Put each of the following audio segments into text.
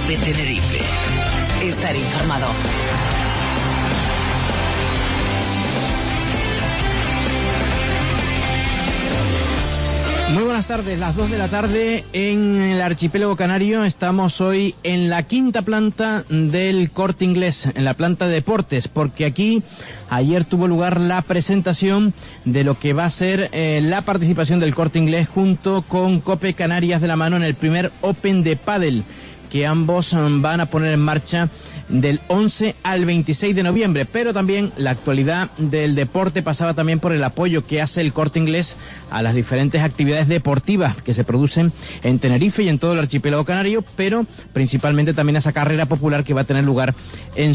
Cope Tenerife. Estar informado. Muy buenas tardes, las 2 de la tarde en el archipiélago canario. Estamos hoy en la quinta planta del Corte Inglés, en la planta de deportes, porque aquí ayer tuvo lugar la presentación de lo que va a ser la participación del Corte Inglés junto con Cope Canarias de la mano en el primer Open de pádel, que ambos van a poner en marcha del 11 al 26 de noviembre, pero también la actualidad del deporte pasaba también por el apoyo que hace el Corte Inglés a las diferentes actividades deportivas que se producen en Tenerife y en todo el archipiélago canario, pero principalmente también a esa carrera popular que va a tener lugar en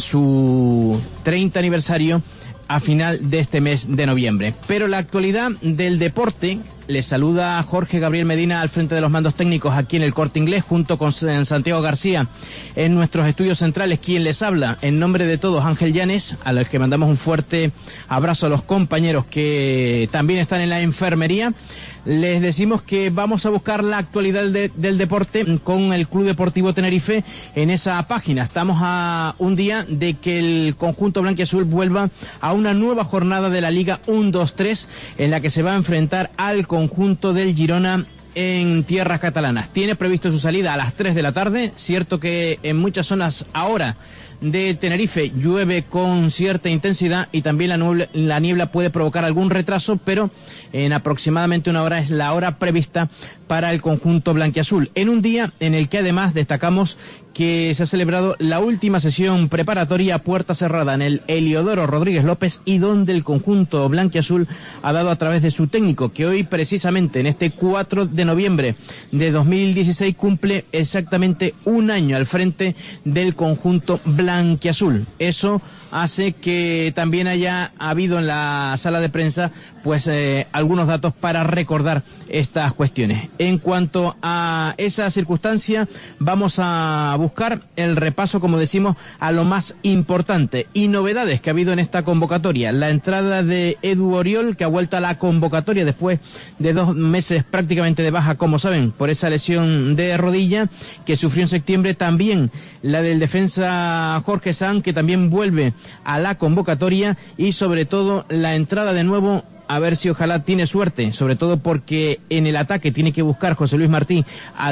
su 30 aniversario a final de este mes de noviembre. Pero la actualidad del deporte, les saluda Jorge Gabriel Medina al frente de los mandos técnicos aquí en el Corte Inglés, junto con Santiago García en nuestros estudios centrales. Quien les habla en nombre de todos, Ángel Llanes, a los que mandamos un fuerte abrazo a los compañeros que también están en la enfermería. Les decimos que vamos a buscar la actualidad del deporte con el Club Deportivo Tenerife en esa página. Estamos a un día de que el conjunto blanquiazul vuelva a una nueva jornada de la Liga 1-2-3 en la que se va a enfrentar al conjunto del Girona en tierras catalanas. Tiene previsto su salida a las 3 de la tarde. Cierto que en muchas zonas ahora de Tenerife llueve con cierta intensidad y también la niebla puede provocar algún retraso, pero en aproximadamente una hora es la hora prevista para el conjunto blanquiazul, en un día en el que además destacamos que se ha celebrado la última sesión preparatoria a puerta cerrada en el Heliodoro Rodríguez López, y donde el conjunto blanquiazul ha dado a través de su técnico, que hoy precisamente en este 4 de noviembre de 2016 cumple exactamente un año al frente del conjunto blanquiazul. Eso hace que también haya habido en la sala de prensa pues algunos datos para recordar estas cuestiones. En cuanto a esa circunstancia, vamos a buscar el repaso, como decimos, a lo más importante y novedades que ha habido en esta convocatoria. La entrada de Edu Oriol, que ha vuelto a la convocatoria después de 2 meses prácticamente de baja, como saben, por esa lesión de rodilla que sufrió en septiembre. También la del defensa Jorge Sanz, que también vuelve a la convocatoria, y sobre todo la entrada de nuevo, a ver si ojalá tiene suerte, sobre todo porque en el ataque tiene que buscar José Luis Martí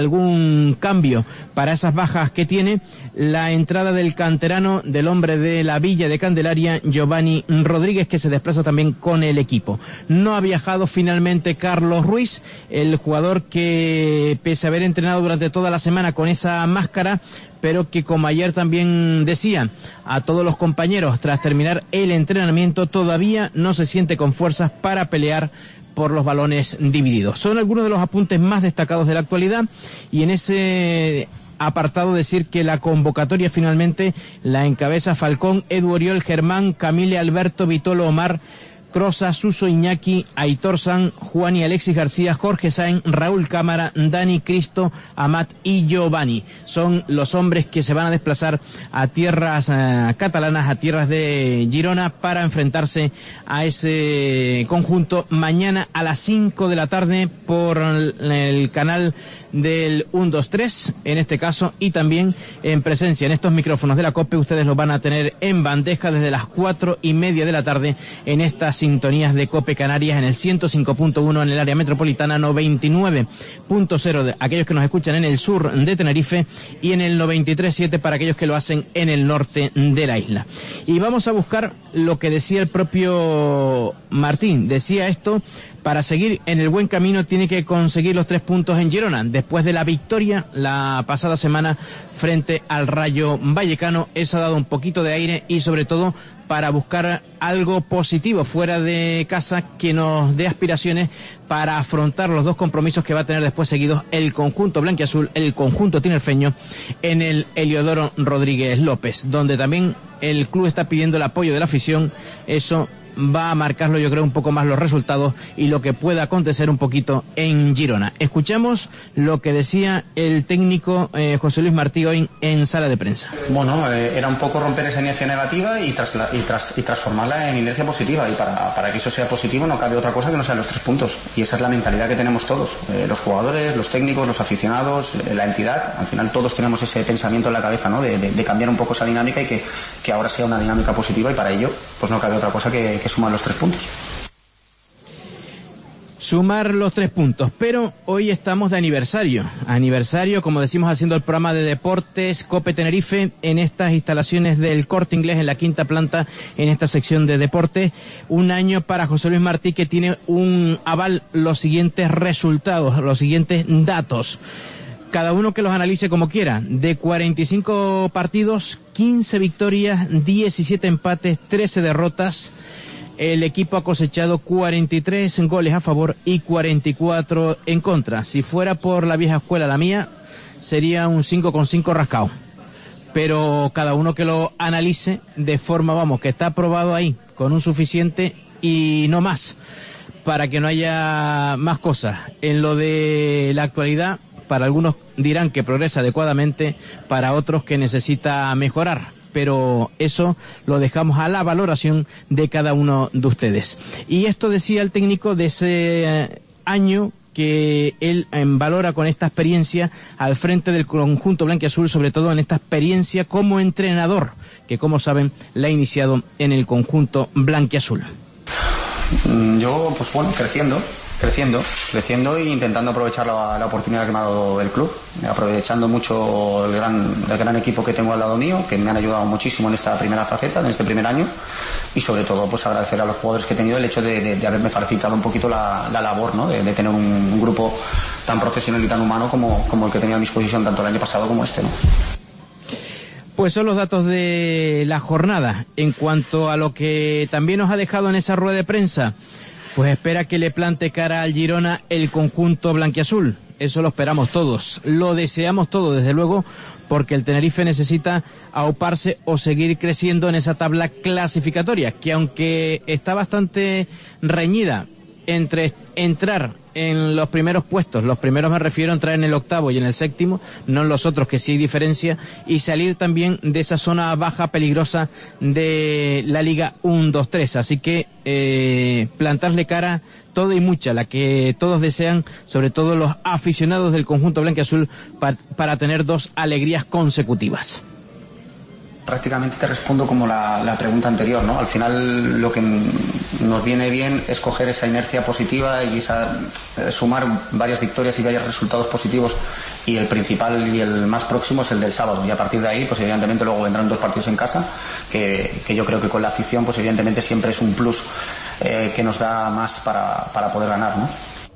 algún cambio para esas bajas que tiene, la entrada del canterano, del hombre de la Villa de Candelaria, Giovanni Rodríguez, que se desplaza también con el equipo. No ha viajado finalmente Carlos Ruiz, el jugador que, pese a haber entrenado durante toda la semana con esa máscara, pero que, como ayer también decía a todos los compañeros tras terminar el entrenamiento, todavía no se siente con fuerzas para pelear por los balones divididos. Son algunos de los apuntes más destacados de la actualidad, y en ese apartado decir que la convocatoria finalmente la encabeza Falcón, Edu Oriol, Germán, Camille, Alberto, Vitolo, Omar, Crosa, Suso, Iñaki, Aitor San, Juan y Alexis García, Jorge Sainz, Raúl Cámara, Dani, Cristo, Amat y Giovanni. Son los hombres que se van a desplazar a tierras catalanas, a tierras de Girona, para enfrentarse a ese conjunto mañana a las 5 de la tarde por el canal del 1-2-3, en este caso, y también en presencia en estos micrófonos de la COPE. Ustedes los van a tener en bandeja desde las 4:30 de la tarde en estas sintonías de COPE Canarias, en el 105.1 en el área metropolitana, 99.0 de aquellos que nos escuchan en el sur de Tenerife, y en el 93.7 para aquellos que lo hacen en el norte de la isla. Y vamos a buscar lo que decía el propio Martín. Decía esto: para seguir en el buen camino tiene que conseguir los 3 puntos en Girona, después de la victoria la pasada semana frente al Rayo Vallecano. Eso ha dado un poquito de aire, y sobre todo para buscar algo positivo fuera de casa que nos dé aspiraciones para afrontar los 2 compromisos que va a tener después seguidos el conjunto blanquiazul, el conjunto tinerfeño, en el Heliodoro Rodríguez López, donde también el club está pidiendo el apoyo de la afición. Eso va a marcarlo, yo creo, un poco más los resultados y lo que pueda acontecer un poquito en Girona. Escuchamos lo que decía el técnico José Luis Martí hoy en sala de prensa. Bueno, era un poco romper esa inercia negativa y transformarla en inercia positiva, y para que eso sea positivo no cabe otra cosa que no sean los 3 puntos, y esa es la mentalidad que tenemos todos, los jugadores, los técnicos, los aficionados, la entidad. Al final todos tenemos ese pensamiento en la cabeza, ¿no? de cambiar un poco esa dinámica y que ahora sea una dinámica positiva, y para ello pues no cabe otra cosa que sumar los 3 puntos. Sumar los 3 puntos, pero hoy estamos de aniversario, como decimos, haciendo el programa de deportes COPE Tenerife en estas instalaciones del Corte Inglés en la quinta planta, en esta sección de deportes. Un año para José Luis Martí, que tiene un aval los siguientes resultados, los siguientes datos. Cada uno que los analice como quiera. De 45 partidos, 15 victorias, 17 empates, 13 derrotas. El equipo ha cosechado 43 goles a favor y 44 en contra. Si fuera por la vieja escuela, la mía, sería un 5,5 rascado. Pero cada uno que lo analice de forma, que está aprobado ahí, con un suficiente y no más, para que no haya más cosas. En lo de la actualidad, para algunos dirán que progresa adecuadamente, para otros que necesita mejorar. Pero eso lo dejamos a la valoración de cada uno de ustedes. Y esto decía el técnico de ese año que él valora con esta experiencia al frente del conjunto blanquiazul, sobre todo en esta experiencia como entrenador, que como saben la ha iniciado en el conjunto blanquiazul. Yo, pues bueno, creciendo e intentando aprovechar la oportunidad que me ha dado el club, aprovechando mucho el gran equipo que tengo al lado mío, que me han ayudado muchísimo en esta primera faceta, en este primer año, y sobre todo pues agradecer a los jugadores que he tenido el hecho de haberme facilitado un poquito la labor, ¿no? de tener un grupo tan profesional y tan humano como el que tenía a mi disposición tanto el año pasado como este, ¿no? Pues son los datos de la jornada. En cuanto a lo que también nos ha dejado en esa rueda de prensa, pues espera que le plante cara al Girona el conjunto blanquiazul. Eso lo esperamos todos, lo deseamos todos, desde luego, porque el Tenerife necesita auparse o seguir creciendo en esa tabla clasificatoria, que aunque está bastante reñida entre entrar en los primeros puestos, los primeros me refiero a entrar en el 8º y en el 7º, no en los otros, que sí hay diferencia, y salir también de esa zona baja peligrosa de la Liga 1-2-3, así que plantarle cara toda y mucha, la que todos desean, sobre todo los aficionados del conjunto blanquiazul, para tener 2 alegrías consecutivas. Prácticamente te respondo como la pregunta anterior, ¿no? Al final lo que nos viene bien es coger esa inercia positiva y sumar varias victorias y varios resultados positivos, y el principal y el más próximo es el del sábado, y a partir de ahí pues evidentemente luego vendrán 2 partidos en casa que yo creo que con la afición pues evidentemente siempre es un plus que nos da más para poder ganar, ¿no?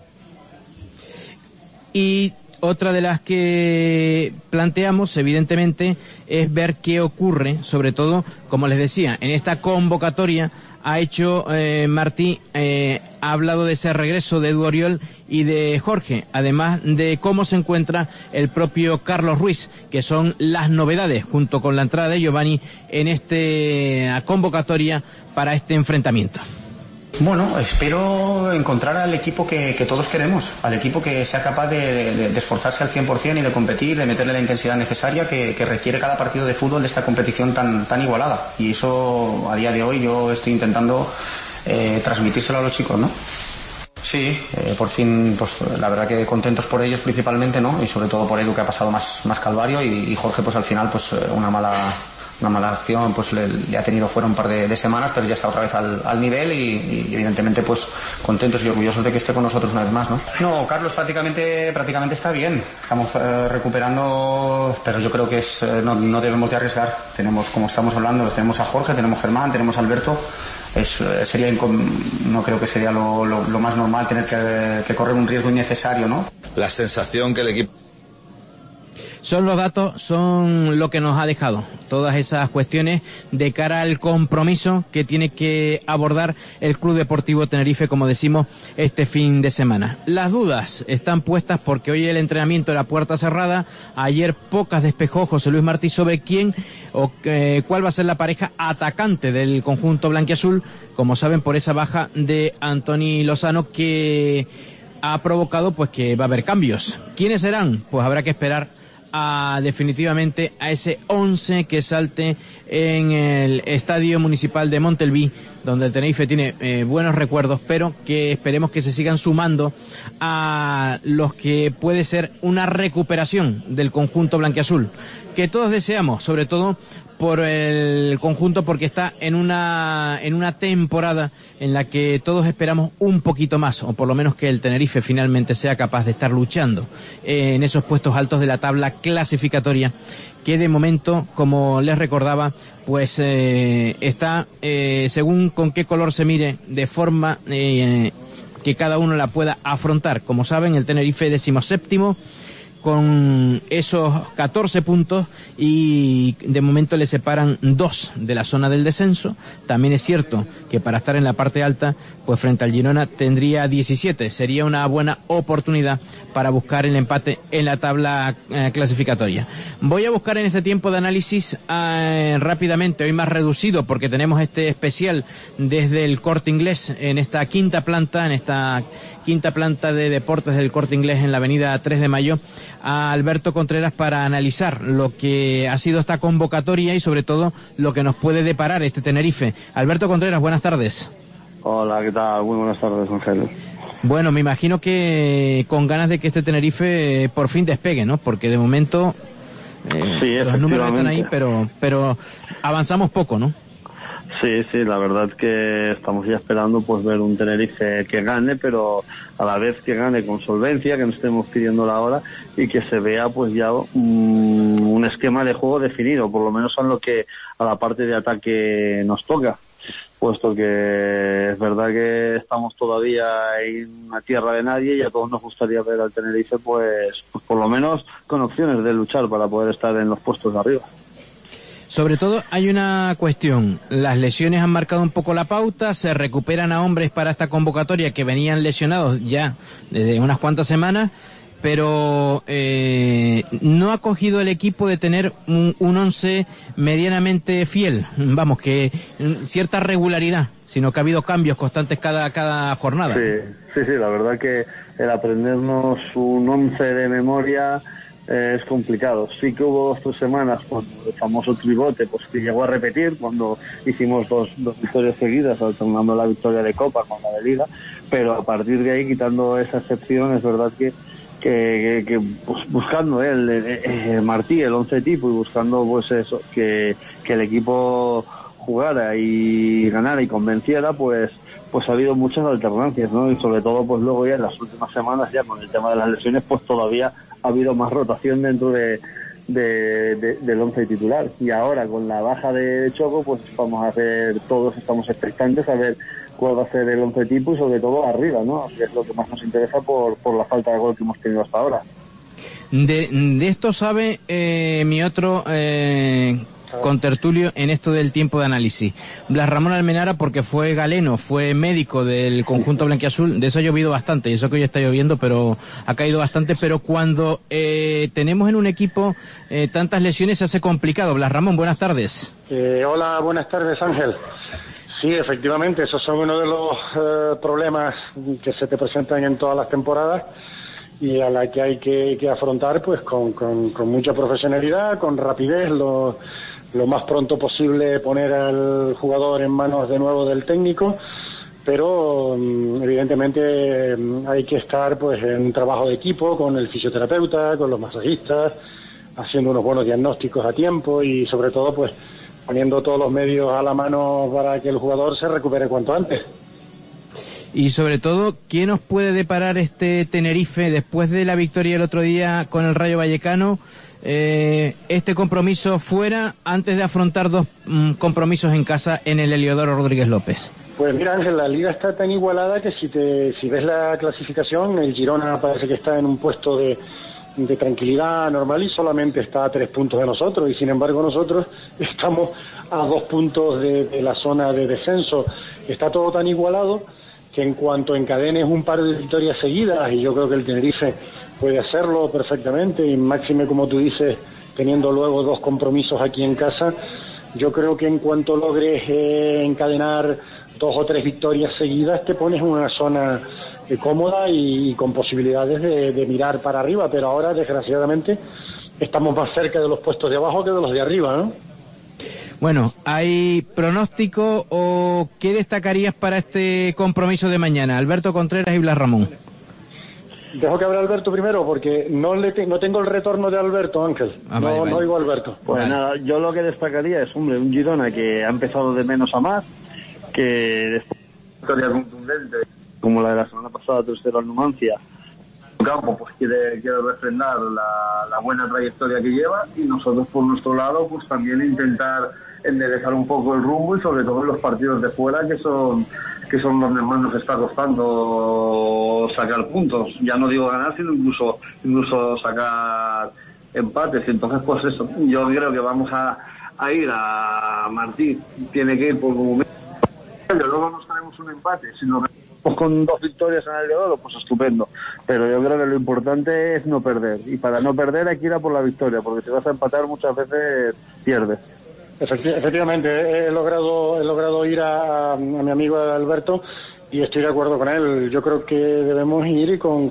Y otra de las que planteamos, evidentemente, es ver qué ocurre, sobre todo, como les decía, en esta convocatoria ha hecho Martí, ha hablado de ese regreso de Edu Oriol y de Jorge, además de cómo se encuentra el propio Carlos Ruiz, que son las novedades, junto con la entrada de Giovanni en esta convocatoria para este enfrentamiento. Bueno, espero encontrar al equipo que todos queremos, al equipo que sea capaz de esforzarse al 100% y de competir, de meterle la intensidad necesaria que requiere cada partido de fútbol de esta competición tan igualada. Y eso a día de hoy yo estoy intentando transmitírselo a los chicos, ¿no? Sí, por fin, pues la verdad que contentos por ellos principalmente, ¿no? Y sobre todo por Edu, que ha pasado más calvario, y Jorge pues al final pues una mala acción pues le ha tenido fuera un par de semanas, pero ya está otra vez al nivel y evidentemente pues contentos y orgullosos de que esté con nosotros una vez más, ¿no? No, Carlos prácticamente está bien, estamos recuperando, pero yo creo que no debemos de arriesgar. Tenemos, como estamos hablando, tenemos a Jorge, tenemos a Germán, tenemos a Alberto. No creo que sería lo más normal tener que correr un riesgo innecesario, ¿no? La sensación que el equipo... Son los datos, son lo que nos ha dejado todas esas cuestiones de cara al compromiso que tiene que abordar el Club Deportivo Tenerife, como decimos, este fin de semana. Las dudas están puestas porque hoy el entrenamiento era puerta cerrada, ayer pocas despejó José Luis Martí sobre quién o cuál va a ser la pareja atacante del conjunto blanquiazul, como saben, por esa baja de Antoni Lozano que ha provocado pues que va a haber cambios. ¿Quiénes serán? Pues habrá que esperar definitivamente a ese 11 que salte en el Estadio Municipal de Montelví, donde el Tenerife tiene buenos recuerdos, pero que esperemos que se sigan sumando a los que puede ser una recuperación del conjunto blanquiazul, que todos deseamos, sobre todo por el conjunto, porque está en una temporada en la que todos esperamos un poquito más, o por lo menos que el Tenerife finalmente sea capaz de estar luchando en esos puestos altos de la tabla clasificatoria, que de momento, como les recordaba, pues está, según con qué color se mire, de forma que cada uno la pueda afrontar. Como saben, el Tenerife 17º, con esos 14 puntos, y de momento le separan 2 de la zona del descenso. También es cierto que para estar en la parte alta, pues frente al Girona tendría 17. Sería una buena oportunidad para buscar el empate en la tabla clasificatoria. Voy a buscar en este tiempo de análisis rápidamente, hoy más reducido porque tenemos este especial desde el Corte Inglés en esta quinta planta de deportes del Corte Inglés en la avenida 3 de Mayo, a Alberto Contreras para analizar lo que ha sido esta convocatoria y sobre todo lo que nos puede deparar este Tenerife. Alberto Contreras, buenas tardes. Hola, ¿qué tal? Muy buenas tardes, Ángel. Bueno, me imagino que con ganas de que este Tenerife por fin despegue, ¿no? Porque de momento sí, los números están ahí, pero avanzamos poco, ¿no? Sí, la verdad que estamos ya esperando pues ver un Tenerife que gane, pero a la vez que gane con solvencia, que no estemos pidiendo la hora y que se vea pues ya un esquema de juego definido, por lo menos a la parte de ataque nos toca, puesto que es verdad que estamos todavía en una tierra de nadie y a todos nos gustaría ver al Tenerife pues por lo menos con opciones de luchar para poder estar en los puestos de arriba. Sobre todo hay una cuestión, las lesiones han marcado un poco la pauta, se recuperan a hombres para esta convocatoria que venían lesionados ya desde unas cuantas semanas, pero no ha cogido el equipo de tener un once medianamente fiel, vamos, que cierta regularidad, sino que ha habido cambios constantes cada jornada. Sí, la verdad que el aprendernos un once de memoria es complicado. Sí que hubo 2 o 3 semanas cuando el famoso tribote pues que llegó a repetir cuando hicimos dos victorias seguidas, alternando la victoria de Copa con la de Liga, pero a partir de ahí, quitando esa excepción, es verdad que pues, buscando Martí el 11 tipo y buscando pues eso, que el equipo jugara y ganara y convenciera, pues ha habido muchas alternancias, ¿no? Y sobre todo pues luego ya en las últimas semanas, ya con el tema de las lesiones, pues todavía ha habido más rotación dentro del 11 titular. Y ahora con la baja de Choco, pues todos estamos expectantes a ver cuál va a ser el 11 tipo y sobre todo arriba, ¿no? Que es lo que más nos interesa por la falta de gol que hemos tenido hasta ahora. De esto sabe mi otro contertulio en esto del tiempo de análisis, Blas Ramón Almenara, porque fue galeno, fue médico del conjunto blanquiazul. De eso ha llovido bastante, y eso que hoy está lloviendo, pero ha caído bastante, pero cuando tenemos en un equipo tantas lesiones se hace complicado. Blas Ramón, buenas tardes. Hola, buenas tardes, Ángel. Sí, efectivamente, esos son uno de los problemas que se te presentan en todas las temporadas y a la que hay que afrontar pues con mucha profesionalidad, con rapidez, lo más pronto posible poner al jugador en manos de nuevo del técnico, pero evidentemente hay que estar pues en un trabajo de equipo con el fisioterapeuta, con los masajistas, haciendo unos buenos diagnósticos a tiempo y sobre todo pues poniendo todos los medios a la mano para que el jugador se recupere cuanto antes. Y sobre todo, ¿qué nos puede deparar este Tenerife después de la victoria el otro día con el Rayo Vallecano? Este compromiso fuera antes de afrontar 2 compromisos en casa en el Heliodoro Rodríguez López. Pues mira, Ángel, la liga está tan igualada que si ves la clasificación, el Girona parece que está en un puesto de de tranquilidad normal y solamente está a 3 puntos de nosotros, y sin embargo nosotros estamos a 2 puntos de la zona de descenso. Está todo tan igualado que en cuanto encadenes un par de victorias seguidas, y yo creo que el Tenerife puede hacerlo perfectamente, y máxime, como tú dices, teniendo luego 2 compromisos aquí en casa, yo creo que en cuanto logres encadenar 2 o 3 victorias seguidas, te pones en una zona cómoda y con posibilidades de mirar para arriba, pero ahora, desgraciadamente, estamos más cerca de los puestos de abajo que de los de arriba, ¿no? Bueno, ¿hay pronóstico o qué destacarías para este compromiso de mañana? Alberto Contreras y Blas Ramón. Dejo que hable Alberto primero, porque no tengo el retorno de Alberto, Ángel. No oigo a Alberto. Pues nada, yo lo que destacaría es, hombre, un Girona que ha empezado de menos a más, que después de una victoria contundente como la de la semana pasada, 3-0 al Numancia, el campo pues quiere refrendar la buena trayectoria que lleva, y nosotros por nuestro lado pues también intentar enderezar un poco el rumbo, y sobre todo en los partidos de fuera, que son donde más nos está costando sacar puntos. Ya no digo ganar, sino incluso sacar empates. Entonces pues eso, yo creo que vamos a ir a Martí, tiene que ir por un momento, luego nos traemos un empate, sino que con 2 victorias en el de oro, pues estupendo, pero yo creo que lo importante es no perder, y para no perder hay que ir a por la victoria, porque si vas a empatar muchas veces pierdes. Efectivamente, he logrado ir a mi amigo Alberto, y estoy de acuerdo con él. Yo creo que debemos ir con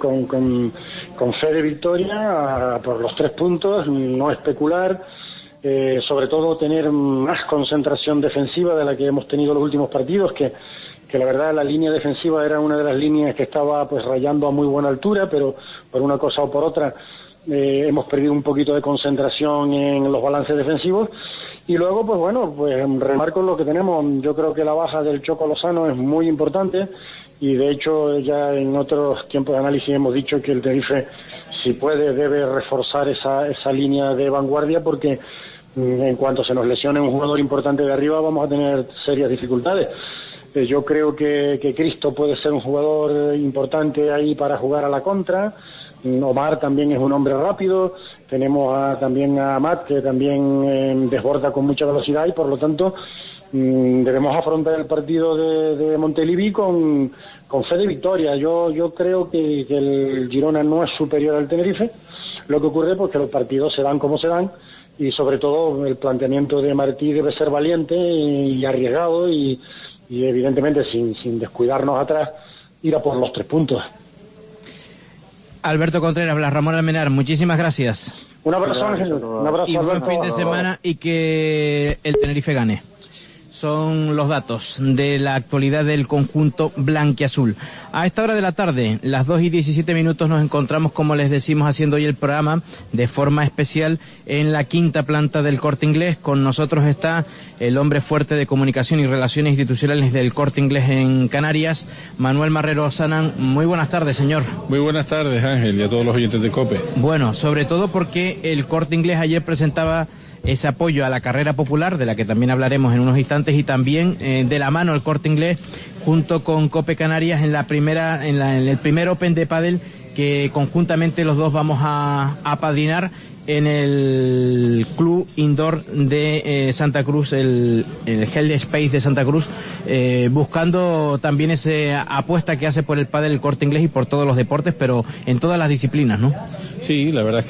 fe de victoria por los 3 puntos, no especular, sobre todo tener más concentración defensiva de la que hemos tenido los últimos partidos, que la verdad la línea defensiva era una de las líneas que estaba pues rayando a muy buena altura, pero por una cosa o por otra hemos perdido un poquito de concentración en los balances defensivos. Y luego, pues bueno, pues remarco lo que tenemos. Yo creo que la baja del Choco Lozano es muy importante, y de hecho ya en otros tiempos de análisis hemos dicho que el Tenerife, si puede, debe reforzar esa línea de vanguardia, porque en cuanto se nos lesione un jugador importante de arriba vamos a tener serias dificultades. Yo creo que Cristo puede ser un jugador importante ahí para jugar a la contra. Omar también es un hombre rápido. Tenemos también a Amat, que también desborda con mucha velocidad, y por lo tanto debemos afrontar el partido de Montilivi con fe de victoria. Yo creo que el Girona no es superior al Tenerife. Lo que ocurre es que los partidos se dan como se dan, y sobre todo el planteamiento de Martí debe ser valiente y arriesgado, y evidentemente sin descuidarnos atrás, ir a por los 3 puntos. Alberto Contreras, Blas Ramón Almenar, muchísimas gracias. Un abrazo, Ángel. Un abrazo, y buen Alberto. fin de semana, y que el Tenerife gane. Son los datos de la actualidad del conjunto blanquiazul. A esta hora de la tarde, las 2:17, nos encontramos, como les decimos, haciendo hoy el programa de forma especial en la 5ª planta del Corte Inglés. Con nosotros está el hombre fuerte de comunicación y relaciones institucionales del Corte Inglés en Canarias, Manuel Marrero Sanan. Muy buenas tardes, señor. Muy buenas tardes, Ángel, y a todos los oyentes de COPE. Bueno, sobre todo porque el Corte Inglés ayer presentaba ese apoyo a la carrera popular, de la que también hablaremos en unos instantes, y también de la mano el Corte Inglés junto con COPE Canarias en el primer Open de pádel, que conjuntamente los dos vamos a apadrinar en el Club Indoor de Santa Cruz, el Hell Space de Santa Cruz, buscando también esa apuesta que hace por el pádel el Corte Inglés y por todos los deportes, pero en todas las disciplinas, ¿no? Sí, la verdad es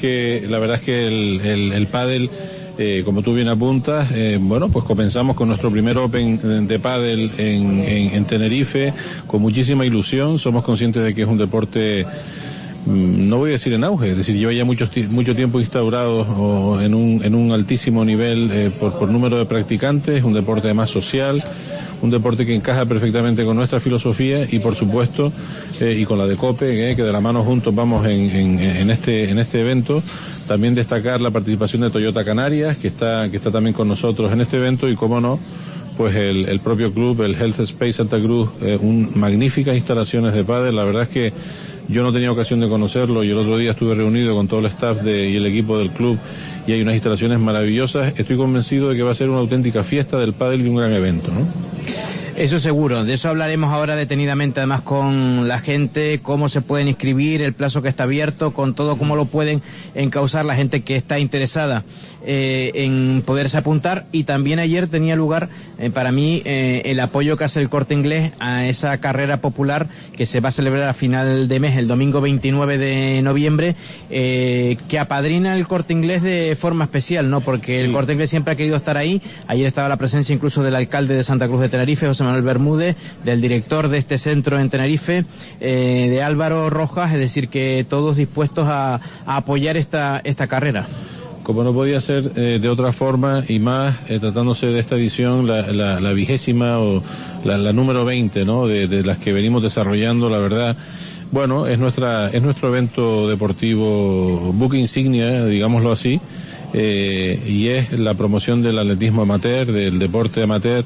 que el pádel, como tú bien apuntas, bueno, pues comenzamos con nuestro primer Open de pádel en Tenerife con muchísima ilusión. Somos conscientes de que es un deporte, no voy a decir en auge, es decir, lleva ya mucho tiempo instaurado en un altísimo nivel por número de practicantes. Es un deporte además social, un deporte que encaja perfectamente con nuestra filosofía y por supuesto y con la de COPE, que de la mano juntos vamos en este evento. También destacar la participación de Toyota Canarias, que está también con nosotros en este evento, y cómo no, pues el propio club, el Health Space Santa Cruz, magníficas instalaciones de pádel. La verdad es que yo no tenía ocasión de conocerlo, y el otro día estuve reunido con todo el staff y el equipo del club, y hay unas instalaciones maravillosas. Estoy convencido de que va a ser una auténtica fiesta del pádel y un gran evento, ¿no? Eso seguro, de eso hablaremos ahora detenidamente, además con la gente, cómo se pueden inscribir, el plazo que está abierto, con todo cómo lo pueden encauzar la gente que está interesada en poderse apuntar. Y también ayer tenía lugar para mí el apoyo que hace el Corte Inglés a esa carrera popular que se va a celebrar a final de mes, el domingo 29 de noviembre, que apadrina el Corte Inglés de forma especial, ¿no? Porque el Corte Inglés siempre ha querido estar ahí. Ayer estaba la presencia incluso del alcalde de Santa Cruz de Tenerife, José Manuel Bermúdez, del director de este centro en Tenerife, de Álvaro Rojas, es decir, que todos dispuestos a apoyar esta carrera. Como no podía ser de otra forma, y más tratándose de esta edición, la 20ª o la número 20, ¿no? De las que venimos desarrollando, la verdad. Bueno, es nuestro evento deportivo buque insignia, digámoslo así, y es la promoción del atletismo amateur, del deporte amateur,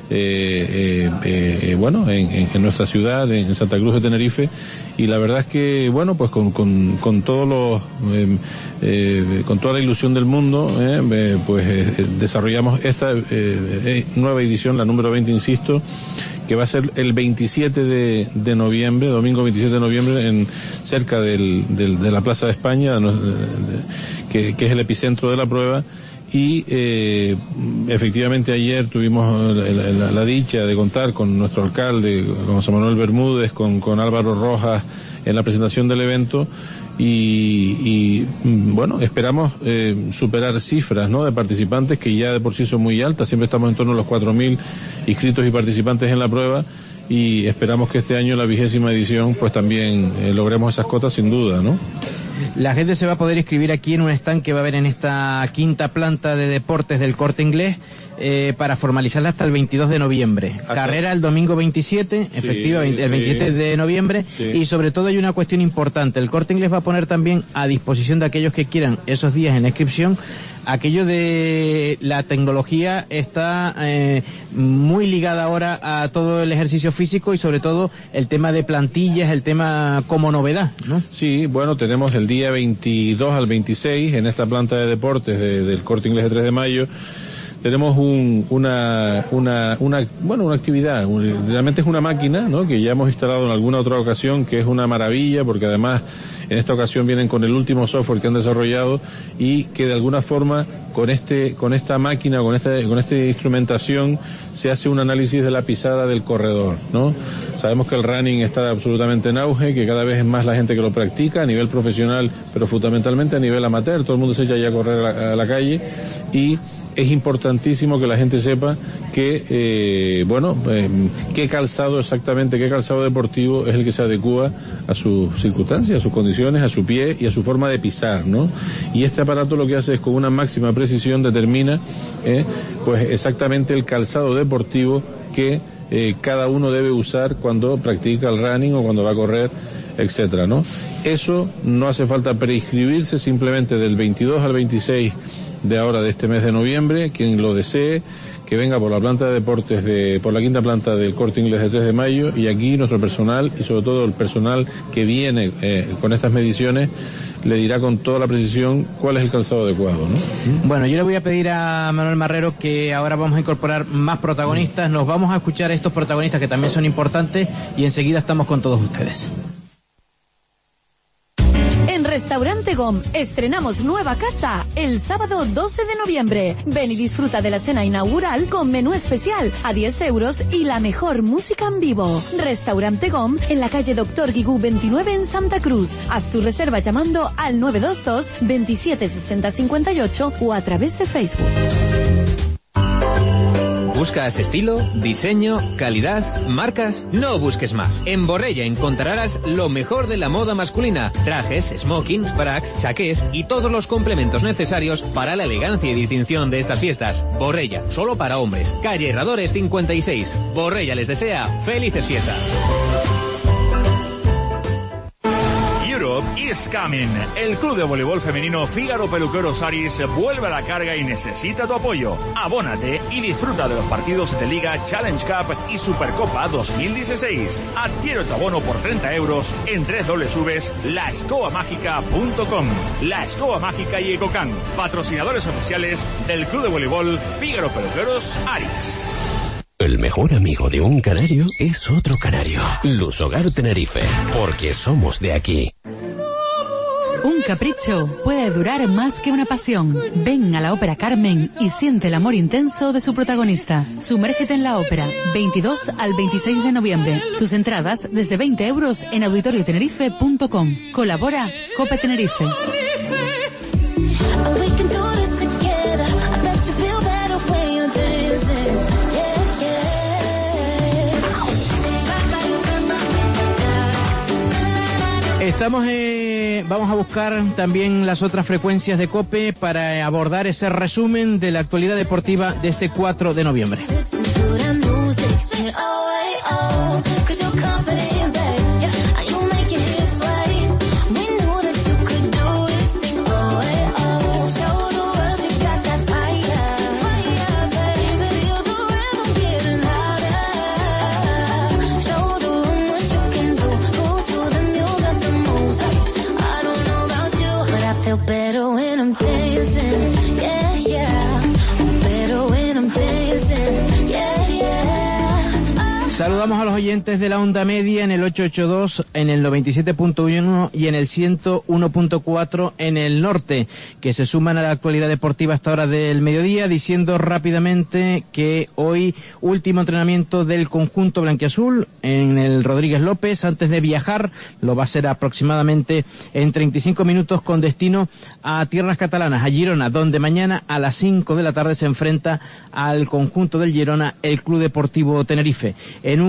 bueno, en nuestra ciudad, en Santa Cruz de Tenerife. Y la verdad es que, bueno, pues con todos los con toda la ilusión del mundo, desarrollamos esta nueva edición, la número 20, insisto, que va a ser el 27 de noviembre, domingo 27 de noviembre, cerca de la Plaza de España, que es el epicentro de la prueba. Y efectivamente ayer tuvimos la dicha de contar con nuestro alcalde, con José Manuel Bermúdez, con Álvaro Rojas en la presentación del evento. Y bueno, esperamos superar cifras, ¿no?, de participantes que ya de por sí son muy altas. Siempre estamos en torno a los 4.000 inscritos y participantes en la prueba, y esperamos que este año, la 20ª edición, pues también logremos esas cotas sin duda, ¿no? La gente se va a poder inscribir aquí en un stand que va a haber en esta quinta planta de deportes del Corte Inglés, para formalizarla hasta el 22 de noviembre. Carrera el domingo 27, efectivamente, el 27 de noviembre, y sobre todo hay una cuestión importante. El Corte Inglés va a poner también a disposición de aquellos que quieran esos días en la inscripción, aquello de la tecnología está muy ligada ahora a todo el ejercicio físico, y sobre todo el tema de plantillas, el tema como novedad, ¿no? Sí, bueno, tenemos el día 22 al 26 en esta planta de deportes del Corte Inglés de 3 de Mayo. Tenemos una actividad, realmente es una máquina, ¿no?, que ya hemos instalado en alguna otra ocasión, que es una maravilla, porque además en esta ocasión vienen con el último software que han desarrollado, y que de alguna forma con esta máquina, con esta instrumentación, se hace un análisis de la pisada del corredor, ¿no? Sabemos que el running está absolutamente en auge, que cada vez es más la gente que lo practica a nivel profesional, pero fundamentalmente a nivel amateur. Todo el mundo se echa ya a correr a la calle, y es importantísimo que la gente sepa que, qué calzado deportivo es el que se adecua a sus circunstancias, a sus condiciones, a su pie y a su forma de pisar, ¿no? Y este aparato lo que hace es, con una máxima precisión, determina pues exactamente el calzado deportivo que cada uno debe usar cuando practica el running o cuando va a correr, etcétera, ¿no? Eso no hace falta preinscribirse, simplemente del 22 al 26 de ahora, de este mes de noviembre. Quien lo desee, que venga por la planta de deportes por la quinta planta del Corte Inglés de 3 de Mayo, y aquí nuestro personal, y sobre todo el personal que viene con estas mediciones, le dirá con toda la precisión cuál es el calzado adecuado, ¿no? Bueno, yo le voy a pedir a Manuel Marrero que ahora vamos a incorporar más protagonistas. Nos vamos a escuchar a estos protagonistas que también son importantes, y enseguida estamos con todos ustedes. En Restaurante GOM estrenamos nueva carta el sábado 12 de noviembre. Ven y disfruta de la cena inaugural con menú especial a 10 euros y la mejor música en vivo. Restaurante GOM en la calle Doctor Guigú 29 en Santa Cruz. Haz tu reserva llamando al 922 27 60 58 o a través de Facebook. ¿Buscas estilo, diseño, calidad, marcas? No busques más. En Borrella encontrarás lo mejor de la moda masculina. Trajes, smokings, fracs, chaqués y todos los complementos necesarios para la elegancia y distinción de estas fiestas. Borrella, solo para hombres. Calle Herradores 56. Borrella les desea felices fiestas. Europe is coming. El club de voleibol femenino Fígaro Peluqueros Aris vuelve a la carga y necesita tu apoyo. Abónate y disfruta de los partidos de Liga, Challenge Cup y Supercopa 2016. Adquiere tu abono por 30 euros en www.laescobamágica.com. La Escoba Mágica y Ecocan, patrocinadores oficiales del club de voleibol Fígaro Peluqueros Aris. El mejor amigo de un canario es otro canario. Lusogar Tenerife, porque somos de aquí. Un capricho puede durar más que una pasión. Ven a la Ópera Carmen y siente el amor intenso de su protagonista. Sumérgete en la ópera, 22 al 26 de noviembre. Tus entradas desde 20 euros en auditoriotenerife.com. Colabora Cope Tenerife. Vamos a buscar también las otras frecuencias de COPE para abordar ese resumen de la actualidad deportiva de este 4 de noviembre. Saludamos a los oyentes de la onda media en el 882, en el 97.1 y en el 101.4 en el norte, que se suman a la actualidad deportiva a esta hora del mediodía, diciendo rápidamente que hoy último entrenamiento del conjunto blanquiazul en el Rodríguez López antes de viajar. Lo va a hacer aproximadamente en 35 minutos con destino a tierras catalanas, a Girona, donde mañana a las 5 de la tarde se enfrenta al conjunto del Girona, el Club Deportivo Tenerife. En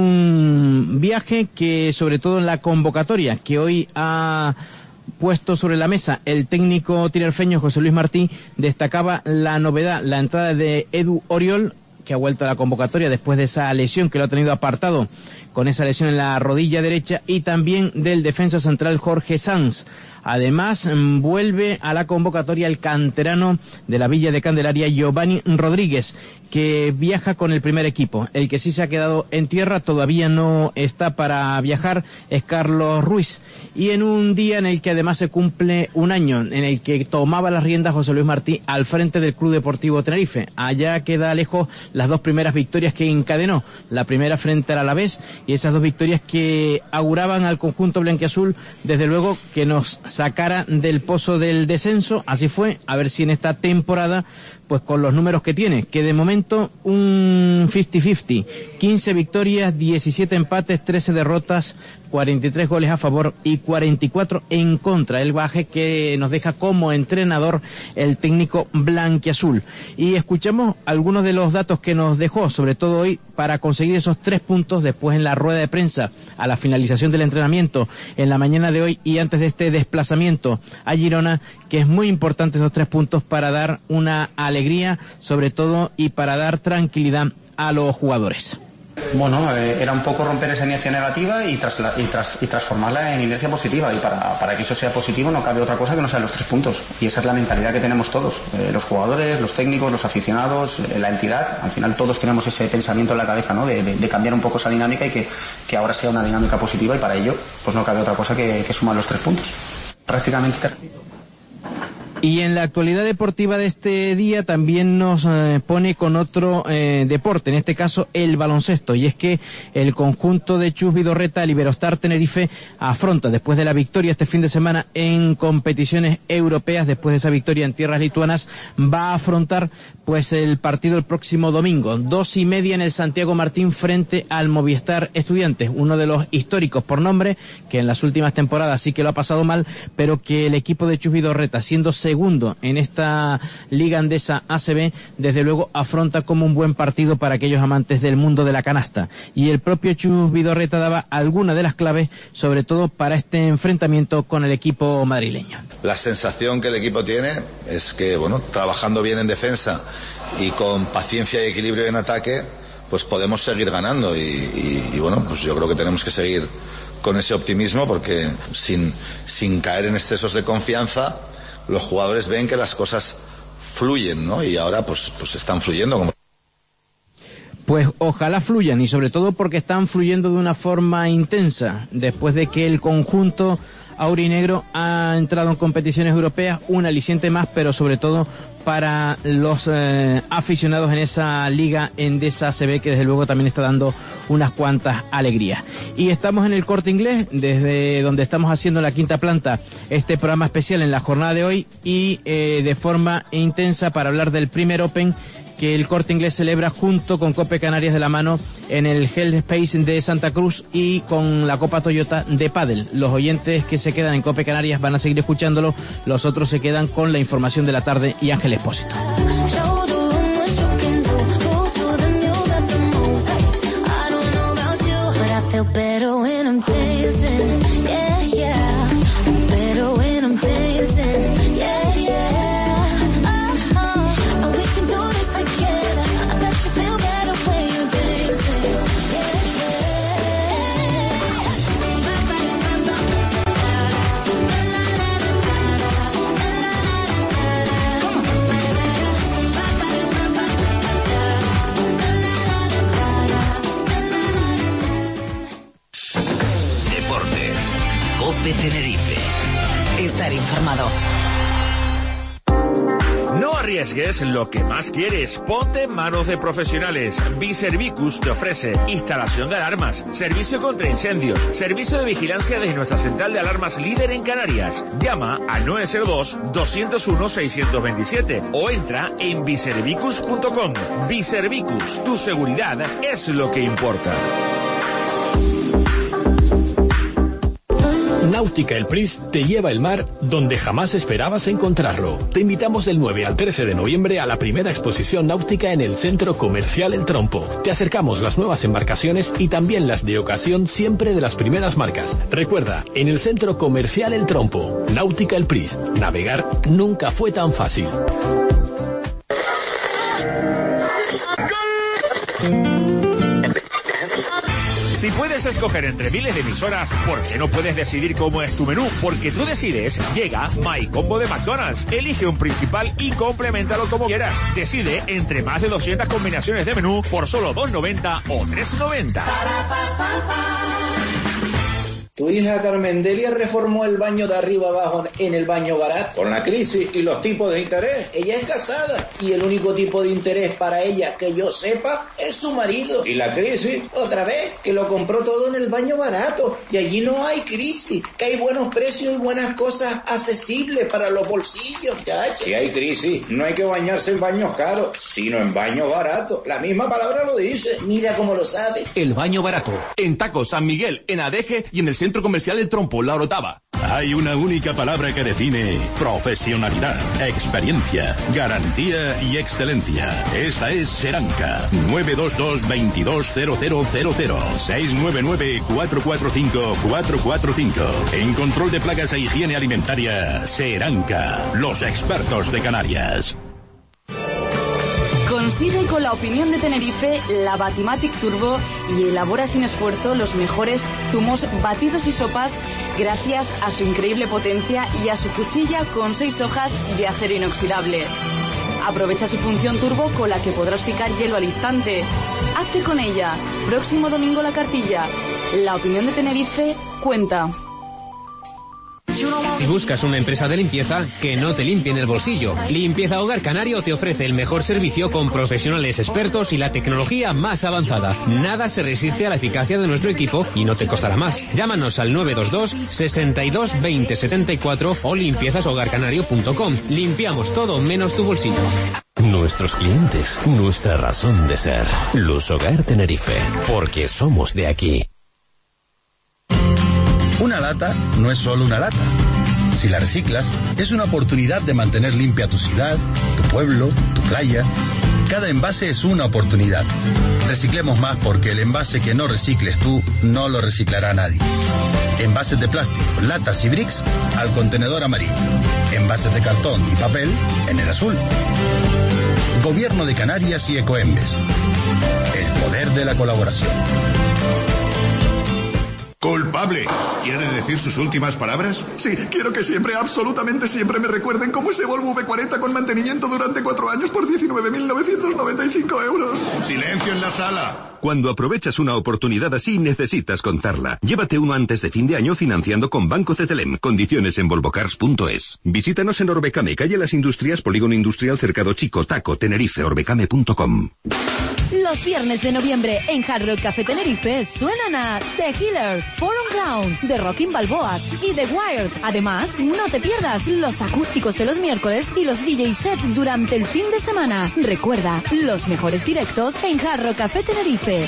un viaje que, sobre todo en la convocatoria que hoy ha puesto sobre la mesa el técnico tinerfeño José Luis Martí, destacaba la novedad, la entrada de Edu Oriol, que ha vuelto a la convocatoria después de esa lesión que lo ha tenido apartado con esa lesión en la rodilla derecha, y también del defensa central Jorge Sanz. Además, vuelve a la convocatoria el canterano de la Villa de Candelaria, Giovanni Rodríguez, que viaja con el primer equipo. El que sí se ha quedado en tierra, todavía no está para viajar, es Carlos Ruiz. Y en un día en el que además se cumple un año, en el que tomaba las riendas José Luis Martí al frente del Club Deportivo Tenerife. Allá queda lejos las dos primeras victorias que encadenó, la primera frente al Alavés, y esas dos victorias que auguraban al conjunto blanquiazul, desde luego, que nos sacara del pozo del descenso. Así fue, a ver si en esta temporada, pues con los números que tiene, que de momento un 50-50, 15 victorias, 17 empates, 13 derrotas, 43 goles a favor y 44 en contra, el baje que nos deja como entrenador el técnico blanquiazul. Y escuchamos algunos de los datos que nos dejó, sobre todo hoy, para conseguir esos 3 puntos después en la rueda de prensa, a la finalización del entrenamiento, en la mañana de hoy y antes de este desplazamiento a Girona, que es muy importante esos 3 puntos para dar una alegría, sobre todo, y para dar tranquilidad a los jugadores. Bueno, era un poco romper esa inercia negativa y transformarla en inercia positiva, y para que eso sea positivo no cabe otra cosa que no sean los 3 puntos, y esa es la mentalidad que tenemos todos, los jugadores, los técnicos, los aficionados, la entidad. Al final todos tenemos ese pensamiento en la cabeza, ¿no? de cambiar un poco esa dinámica y que ahora sea una dinámica positiva, y para ello pues no cabe otra cosa que sumar los 3 puntos. Prácticamente te repito. Y en la actualidad deportiva de este día también nos pone con otro deporte, en este caso el baloncesto, y es que el conjunto de Chus Vidorreta, el Iberostar Tenerife, afronta, después de la victoria este fin de semana en competiciones europeas, después de esa victoria en tierras lituanas, va a afrontar pues el partido el próximo domingo, 2:30 en el Santiago Martín, frente al Movistar Estudiantes, uno de los históricos por nombre, que en las últimas temporadas sí que lo ha pasado mal, pero que el equipo de Chus Vidorreta, siendo segundo en esta Liga Andesa ACB, desde luego afronta como un buen partido para aquellos amantes del mundo de la canasta. Y el propio Chus Vidorreta daba algunas de las claves, sobre todo para este enfrentamiento con el equipo madrileño. La sensación que el equipo tiene es que, bueno, trabajando bien en defensa y con paciencia y equilibrio en ataque, pues podemos seguir ganando, y bueno, pues yo creo que tenemos que seguir con ese optimismo, porque sin caer en excesos de confianza, los jugadores ven que las cosas fluyen, ¿no? Y ahora pues están fluyendo. Pues ojalá fluyan, y sobre todo porque están fluyendo de una forma intensa, después de que el conjunto aurinegro ha entrado en competiciones europeas, un aliciente más, pero sobre todo para los aficionados en esa liga Endesa ACB, que desde luego también está dando unas cuantas alegrías. Y estamos en el Corte Inglés, desde donde estamos haciendo la quinta planta este programa especial en la jornada de hoy, y de forma intensa para hablar del primer Open que el Corte Inglés celebra junto con Cope Canarias de la mano en el Health Space de Santa Cruz y con la Copa Toyota de pádel. Los oyentes que se quedan en Cope Canarias van a seguir escuchándolo, los otros se quedan con la información de la tarde y Ángel Expósito. Tenerife. Estar informado. No arriesgues lo que más quieres. Ponte en manos de profesionales. Biservicus te ofrece instalación de alarmas, servicio contra incendios, servicio de vigilancia desde nuestra central de alarmas líder en Canarias. Llama al 902-201-627 o entra en biservicus.com. Biservicus, tu seguridad es lo que importa. Náutica El Pris te lleva el mar donde jamás esperabas encontrarlo. Te invitamos del 9 al 13 de noviembre a la primera exposición náutica en el Centro Comercial El Trompo. Te acercamos las nuevas embarcaciones y también las de ocasión, siempre de las primeras marcas. Recuerda, en el Centro Comercial El Trompo, Náutica El Pris, navegar nunca fue tan fácil. Si puedes escoger entre miles de emisoras, ¿por qué no puedes decidir cómo es tu menú? Porque tú decides. Llega My Combo de McDonald's. Elige un principal y compleméntalo como quieras. Decide entre más de 200 combinaciones de menú por solo $2.90 o $3.90. Tu hija Carmen Delia reformó el baño de arriba abajo en el baño barato. Con la crisis y los tipos de interés. Ella es casada y el único tipo de interés para ella que yo sepa es su marido. ¿Y la crisis? Otra vez, que lo compró todo en el baño barato. Y allí no hay crisis, que hay buenos precios y buenas cosas accesibles para los bolsillos, chacho. Si hay crisis, no hay que bañarse en baños caros, sino en baños baratos. La misma palabra lo dice. Mira cómo lo sabe. El baño barato. En Taco San Miguel, en Adeje y en el Centro Comercial El Trompo, La Orotava. Hay una única palabra que define profesionalidad, experiencia, garantía y excelencia. Esta es Seranca. 922-220000 699-445-445. En control de plagas e higiene alimentaria, Seranca. Los expertos de Canarias. Consigue con la opinión de Tenerife la Batimatic Turbo y elabora sin esfuerzo los mejores zumos, batidos y sopas gracias a su increíble potencia y a su cuchilla con 6 hojas de acero inoxidable. Aprovecha su función turbo con la que podrás picar hielo al instante. Hazte con ella. Próximo domingo la cartilla. La opinión de Tenerife cuenta. Si buscas una empresa de limpieza, que no te limpie en el bolsillo. Limpieza Hogar Canario te ofrece el mejor servicio con profesionales expertos y la tecnología más avanzada. Nada se resiste a la eficacia de nuestro equipo y no te costará más. Llámanos al 922 62 20 74 o limpiezashogarcanario.com. Limpiamos todo menos tu bolsillo. Nuestros clientes, nuestra razón de ser. Luz Hogar Tenerife, porque somos de aquí. Una lata no es solo una lata. Si la reciclas, es una oportunidad de mantener limpia tu ciudad, tu pueblo, tu playa. Cada envase es una oportunidad. Reciclemos más porque el envase que no recicles tú, no lo reciclará nadie. Envases de plástico, latas y bricks al contenedor amarillo. Envases de cartón y papel en el azul. Gobierno de Canarias y Ecoembes. El poder de la colaboración. Culpable. ¿Quiere decir sus últimas palabras? Sí, quiero que siempre, absolutamente siempre, me recuerden como ese Volvo V40 con mantenimiento durante 4 años por 19.995 euros. Silencio en la sala. Cuando aprovechas una oportunidad así, necesitas contarla. Llévate uno antes de fin de año financiando con Banco Cetelem. Condiciones en volvocars.es. Visítanos en Orbecame, calle Las Industrias, Polígono Industrial Cercado Chico, Taco, Tenerife, orbecame.com. Los viernes de noviembre en Hard Rock Café Tenerife suenan a The Healers, Forum Ground, The Rocking Balboas y The Wired. Además, no te pierdas los acústicos de los miércoles y los DJ set durante el fin de semana. Recuerda, los mejores directos en Hard Rock Café Tenerife.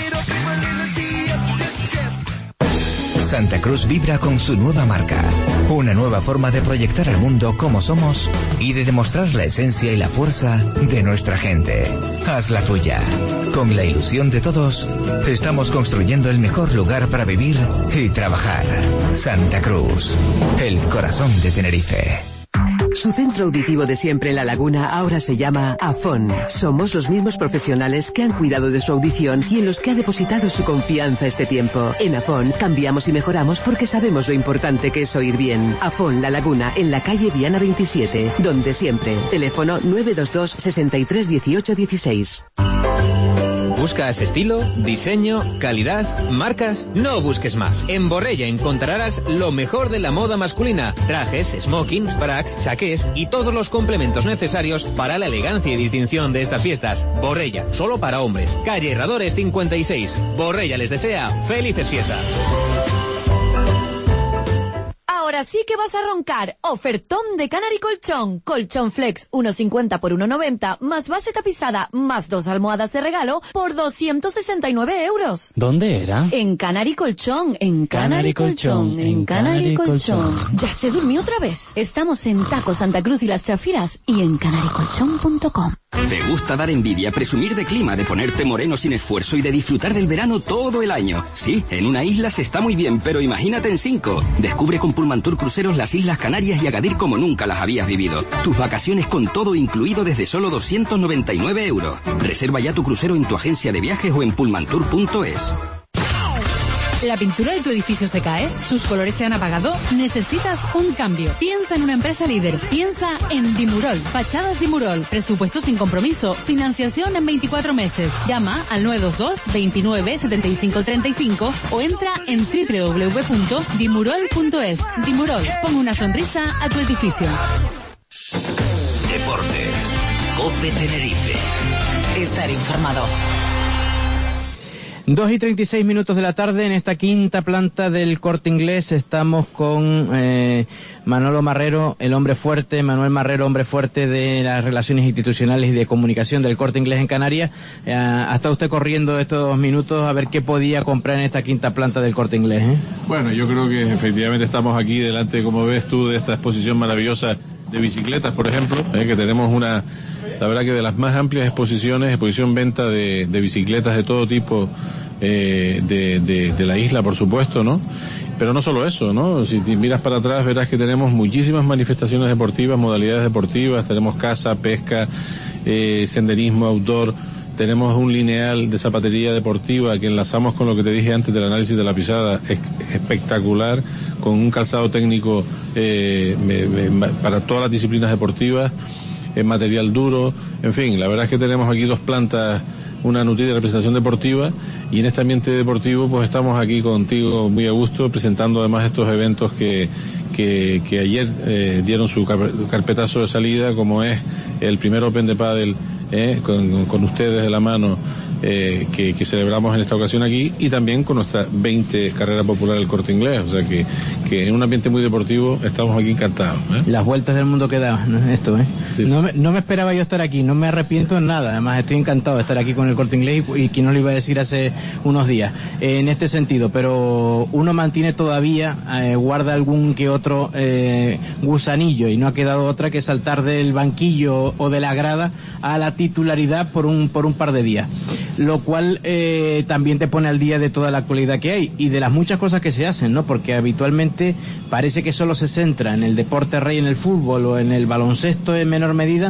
Santa Cruz vibra con su nueva marca. Una nueva forma de proyectar al mundo como somos y de demostrar la esencia y la fuerza de nuestra gente. Haz la tuya. Con la ilusión de todos, estamos construyendo el mejor lugar para vivir y trabajar. Santa Cruz, el corazón de Tenerife. Su centro auditivo de siempre en La Laguna ahora se llama Afon. Somos los mismos profesionales que han cuidado de su audición y en los que ha depositado su confianza este tiempo. En Afon cambiamos y mejoramos porque sabemos lo importante que es oír bien. Afon La Laguna, en la calle Viana 27, donde siempre. Teléfono 922 63 18 16. ¿Buscas estilo, diseño, calidad, marcas? No busques más. En Borrella encontrarás lo mejor de la moda masculina. Trajes, smokings, fracs, chaqués y todos los complementos necesarios para la elegancia y distinción de estas fiestas. Borrella, solo para hombres. Calle Herradores 56. Borrella les desea felices fiestas. Ahora sí que vas a roncar. Ofertón de Canary Colchón. Colchón Flex 1,50 por 1,90 más base tapizada más 2 almohadas de regalo por 269 euros. ¿Dónde era? En Canary Colchón, en Canary Colchón, en Canary Colchón. Ya se durmió otra vez. Estamos en Taco Santa Cruz y Las Chafiras y en canarycolchón.com. ¿Te gusta dar envidia, presumir de clima, de ponerte moreno sin esfuerzo y de disfrutar del verano todo el año? Sí, en una isla se está muy bien, pero imagínate en 5. Descubre con Pullmantur Cruceros las Islas Canarias y Agadir como nunca las habías vivido. Tus vacaciones con todo incluido desde solo 299 euros. Reserva ya tu crucero en tu agencia de viajes o en pullmantur.es. ¿La pintura de tu edificio se cae? ¿Sus colores se han apagado? ¿Necesitas un cambio? Piensa en una empresa líder. Piensa en Dimurol. Fachadas Dimurol. Presupuesto sin compromiso. Financiación en 24 meses. Llama al 922 29 75 35 o entra en www.dimurol.es. Dimurol. Pon una sonrisa a tu edificio. Deportes. COPE Tenerife. Estar informado. 2:36 de la tarde en esta quinta planta del Corte Inglés. Estamos con Manolo Marrero, el hombre fuerte, Manuel Marrero, hombre fuerte de las relaciones institucionales y de comunicación del Corte Inglés en Canarias. Ha estado usted corriendo estos minutos a ver qué podía comprar en esta quinta planta del Corte Inglés, ¿eh? Bueno, yo creo que efectivamente estamos aquí delante, como ves tú, de esta exposición maravillosa de bicicletas, por ejemplo, que tenemos la verdad que de las más amplias exposición venta de bicicletas de todo tipo de la isla, por supuesto, ¿no? Pero no solo eso, ¿no? Si te miras para atrás verás que tenemos muchísimas manifestaciones deportivas, modalidades deportivas, tenemos caza, pesca, senderismo, outdoor, tenemos un lineal de zapatería deportiva que enlazamos con lo que te dije antes del análisis de la pisada, espectacular, con un calzado técnico para todas las disciplinas deportivas, material duro, en fin, la verdad es que tenemos aquí dos plantas, una nutrida representación deportiva, y en este ambiente deportivo pues estamos aquí contigo muy a gusto, presentando además estos eventos que ayer dieron su carpetazo de salida, como es el primer Open de Pádel con ustedes de la mano, que celebramos en esta ocasión aquí, y también con nuestra 20 carrera popular del Corte Inglés, o sea que en un ambiente muy deportivo estamos aquí encantados, Las vueltas del mundo que da, ¿no? Esto, Sí, no, sí. No me esperaba yo estar aquí, no me arrepiento en nada, además estoy encantado de estar aquí con el Corte Inglés y quien no lo iba a decir hace unos días, en este sentido, pero uno mantiene todavía, guarda algún que otro gusanillo, y no ha quedado otra que saltar del banquillo o de la grada a la titularidad por un par de días, lo cual también te pone al día de toda la actualidad que hay y de las muchas cosas que se hacen, ¿no? Porque habitualmente parece que solo se centra en el deporte rey, en el fútbol o en el baloncesto en menor medida,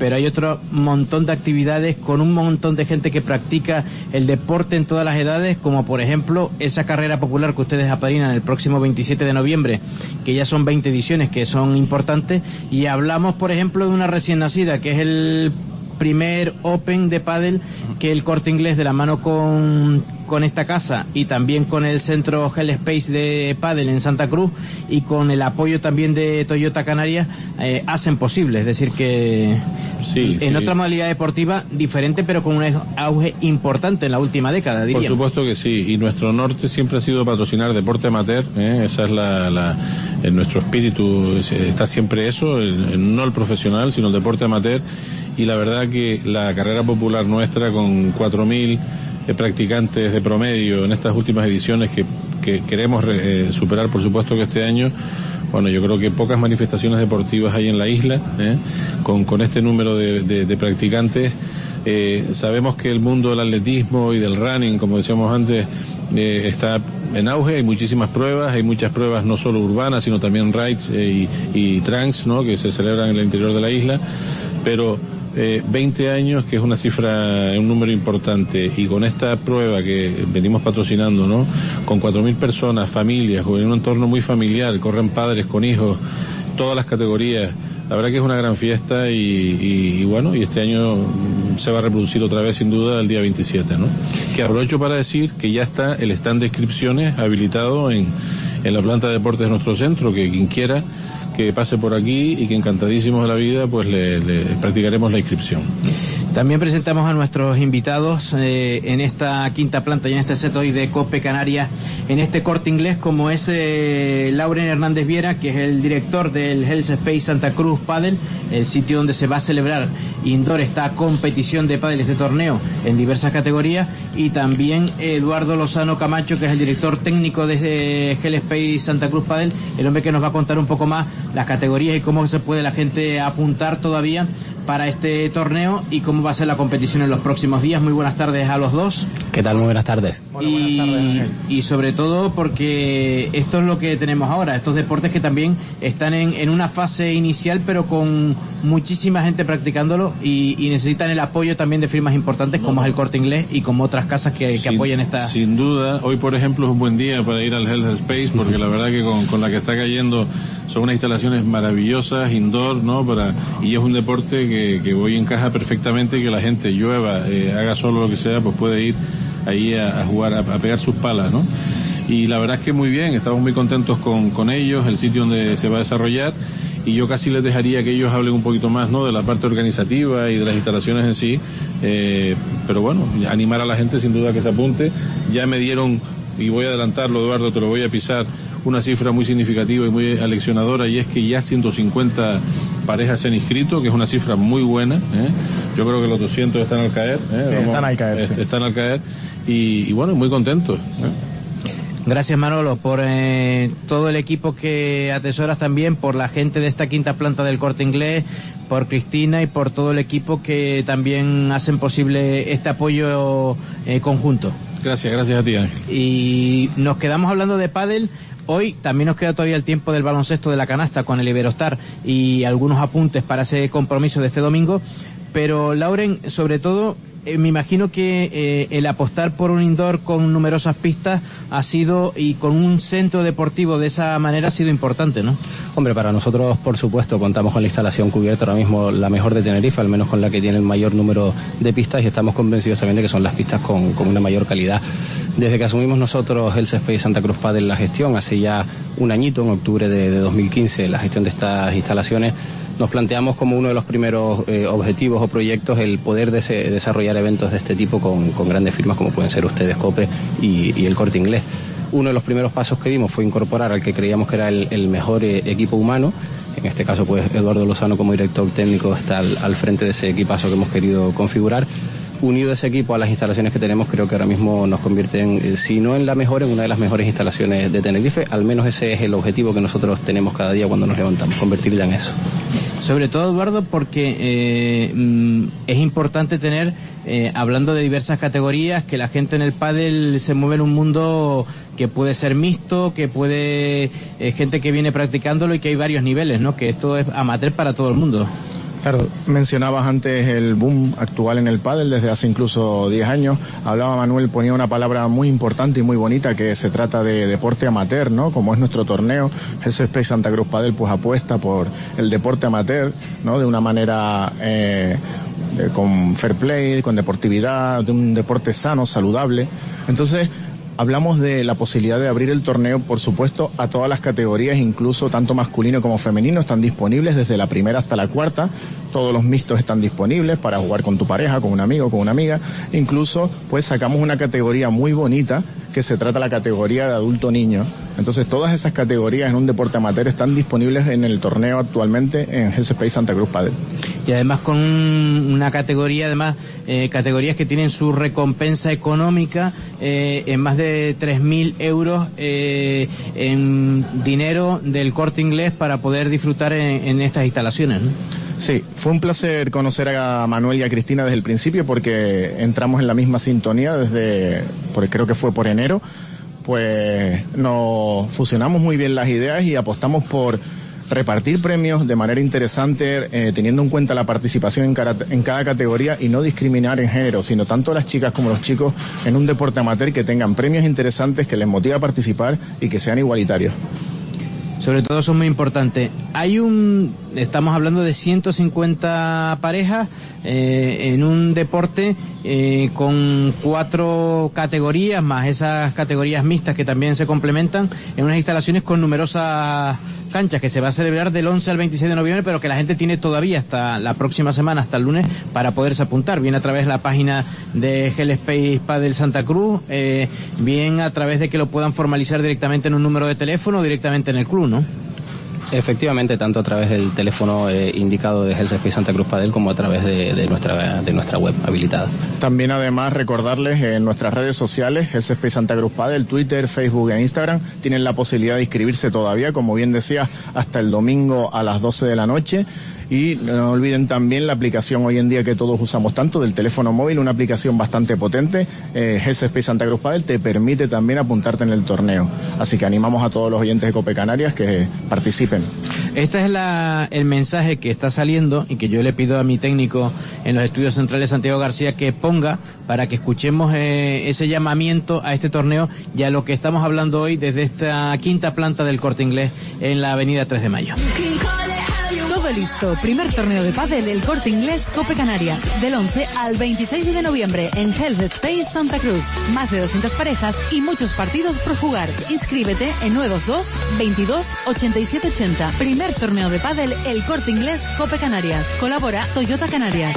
pero hay otro montón de actividades con un montón de gente que practica el deporte en todas las edades, como por ejemplo esa carrera popular que ustedes apadrinan el próximo 27 de noviembre, que ya son 20 ediciones, que son importantes, y hablamos por ejemplo de una recién nacida, que es el primer Open de pádel que el Corte Inglés, de la mano con esta casa y también con el centro Hell Space de pádel en Santa Cruz y con el apoyo también de Toyota Canarias, hacen posible. Es decir que en otra modalidad deportiva diferente, pero con un auge importante en la última década, diría. Por supuesto que sí, y nuestro norte siempre ha sido patrocinar deporte amateur, esa es en nuestro espíritu está siempre eso, no el profesional, sino el deporte amateur. Y la verdad que la carrera popular nuestra, con 4.000 practicantes de promedio en estas últimas ediciones que queremos superar, por supuesto que este año, bueno, yo creo que pocas manifestaciones deportivas hay en la isla, con este número de practicantes. Sabemos que el mundo del atletismo y del running, como decíamos antes, está en auge, hay muchísimas pruebas, hay muchas pruebas no solo urbanas, sino también rides y trunks, ¿no?, que se celebran en el interior de la isla, pero 20 años, que es una cifra, un número importante, y con esta prueba que venimos patrocinando, ¿no?, con 4.000 personas, familias, en un entorno muy familiar, corren padres con hijos, todas las categorías, la verdad que es una gran fiesta y bueno, y este año se va a reproducir otra vez sin duda el día 27, ¿no? Que aprovecho para decir que ya está el stand de inscripciones habilitado en la planta de deportes de nuestro centro, que quien quiera que pase por aquí y que encantadísimos de la vida, pues le practicaremos la inscripción. También presentamos a nuestros invitados en esta quinta planta y en este set hoy de COPE Canarias, en este Corte Inglés, como es Lauren Hernández Viera, que es el director del Hell Space Santa Cruz Padel, el sitio donde se va a celebrar indoor esta competición de pádel, este torneo en diversas categorías, y también Eduardo Lozano Camacho, que es el director técnico de Hell Space Santa Cruz Padel, el hombre que nos va a contar un poco más las categorías y cómo se puede la gente apuntar todavía para este torneo y cómo va a ser la competición en los próximos días. Muy buenas tardes a los dos. ¿Qué tal? Muy buenas tardes. Y sobre todo porque esto es lo que tenemos ahora, estos deportes que también están en una fase inicial, pero con muchísima gente practicándolo y necesitan el apoyo también de firmas importantes como es el Corte Inglés y como otras casas que apoyan esta. Sin duda, hoy por ejemplo es un buen día para ir al Hell Space, porque la verdad que con la que está cayendo son unas instalaciones maravillosas, indoor, ¿no? Y es un deporte que hoy encaja perfectamente, que la gente llueva, haga solo lo que sea, pues puede ir ahí a jugar, a pegar sus palas, ¿no? Y la verdad es que muy bien, estamos muy contentos con ellos, el sitio donde se va a desarrollar, y yo casi les dejaría que ellos hablen un poquito más, ¿no?, de la parte organizativa y de las instalaciones en sí, pero bueno, animar a la gente sin duda que se apunte. Ya me dieron, y voy a adelantarlo, Eduardo, te lo voy a pisar, una cifra muy significativa y muy aleccionadora, y es que ya 150 parejas se han inscrito, que es una cifra muy buena, Yo creo que los 200 están al caer, Sí, están al caer, sí. Están al caer, y bueno, muy contentos, Gracias, Manolo, por todo el equipo que atesoras también, por la gente de esta quinta planta del Corte Inglés, por Cristina y por todo el equipo que también hacen posible este apoyo conjunto. Gracias a ti, Ángel. Y nos quedamos hablando de pádel. Hoy también nos queda todavía el tiempo del baloncesto de la canasta con el Iberostar y algunos apuntes para ese compromiso de este domingo. Pero, Lauren, sobre todo, me imagino que el apostar por un indoor con numerosas pistas ha sido, y con un centro deportivo de esa manera, ha sido importante, ¿no? Hombre, para nosotros, por supuesto, contamos con la instalación cubierta, ahora mismo la mejor de Tenerife, al menos con la que tiene el mayor número de pistas, y estamos convencidos también de que son las pistas con una mayor calidad. Desde que asumimos nosotros el Space Santa Cruz Padel la gestión, hace ya un añito, en octubre de 2015, la gestión de estas instalaciones, nos planteamos como uno de los primeros objetivos o proyectos el poder desarrollar eventos de este tipo con grandes firmas como pueden ser ustedes, COPE y el Corte Inglés. Uno de los primeros pasos que dimos fue incorporar al que creíamos que era el mejor equipo humano. En este caso, pues Eduardo Lozano, como director técnico, está al frente de ese equipazo que hemos querido configurar. Unido ese equipo a las instalaciones que tenemos, creo que ahora mismo nos convierten, si no en la mejor, en una de las mejores instalaciones de Tenerife. Al menos ese es el objetivo que nosotros tenemos cada día cuando nos levantamos, convertirla en eso. Sobre todo, Eduardo, porque es importante tener, hablando de diversas categorías, que la gente en el pádel se mueve en un mundo que puede ser mixto, que puede gente que viene practicándolo y que hay varios niveles, ¿no? Que esto es amateur para todo el mundo. Claro, mencionabas antes el boom actual en el pádel desde hace incluso 10 años. Hablaba Manuel, ponía una palabra muy importante y muy bonita, que se trata de deporte amateur, ¿no? Como es nuestro torneo, Health Space Santa Cruz Padel pues apuesta por el deporte amateur, ¿no? De una manera con fair play, con deportividad, de un deporte sano, saludable. Entonces, hablamos de la posibilidad de abrir el torneo, por supuesto, a todas las categorías, incluso tanto masculino como femenino, están disponibles desde la primera hasta la cuarta. Todos los mixtos están disponibles para jugar con tu pareja, con un amigo, con una amiga. Incluso, pues sacamos una categoría muy bonita que se trata la categoría de adulto-niño. Entonces, todas esas categorías en un deporte amateur están disponibles en el torneo actualmente en Health Space Santa Cruz Padel. Y además con una categoría, categorías que tienen su recompensa económica en más de 3.000 euros en dinero del Corte Inglés para poder disfrutar en estas instalaciones, ¿no? Sí, fue un placer conocer a Manuel y a Cristina desde el principio, porque entramos en la misma sintonía creo que fue por enero. Pues nos fusionamos muy bien las ideas y apostamos por repartir premios de manera interesante, teniendo en cuenta la participación en cada categoría y no discriminar en género, sino tanto las chicas como los chicos en un deporte amateur, que tengan premios interesantes, que les motive a participar y que sean igualitarios. Sobre todo eso es muy importante. Estamos hablando de 150 parejas en un deporte con 4 categorías, más esas categorías mixtas que también se complementan, en unas instalaciones con numerosas canchas, que se va a celebrar del 11 al 26 de noviembre, pero que la gente tiene todavía hasta la próxima semana, hasta el lunes, para poderse apuntar, bien a través de la página de Health Space Padel Santa Cruz, bien a través de que lo puedan formalizar directamente en un número de teléfono o directamente en el club, ¿no? Efectivamente, tanto a través del teléfono indicado de Health Space Santa Cruz Padel como a través de nuestra web habilitada. También, además, recordarles en nuestras redes sociales, Health Space Santa Cruz Padel, Twitter, Facebook e Instagram, tienen la posibilidad de inscribirse todavía, como bien decías, hasta el domingo a las 12 de la noche. Y no olviden también la aplicación hoy en día que todos usamos tanto, del teléfono móvil, una aplicación bastante potente. Health Space Santa Cruz Padel te permite también apuntarte en el torneo. Así que animamos a todos los oyentes de Cope Canarias que participen. Este es el mensaje que está saliendo y que yo le pido a mi técnico en los estudios centrales, Santiago García, que ponga para que escuchemos ese llamamiento a este torneo y a lo que estamos hablando hoy desde esta quinta planta del Corte Inglés en la avenida 3 de Mayo. Todo listo. Primer torneo de pádel El Corte Inglés Cope Canarias, del 11 al 26 de noviembre en Health Space Santa Cruz. Más de 200 parejas y muchos partidos por jugar. Inscríbete en 922 22 87 80. Primer torneo de pádel El Corte Inglés Cope Canarias. Colabora Toyota Canarias.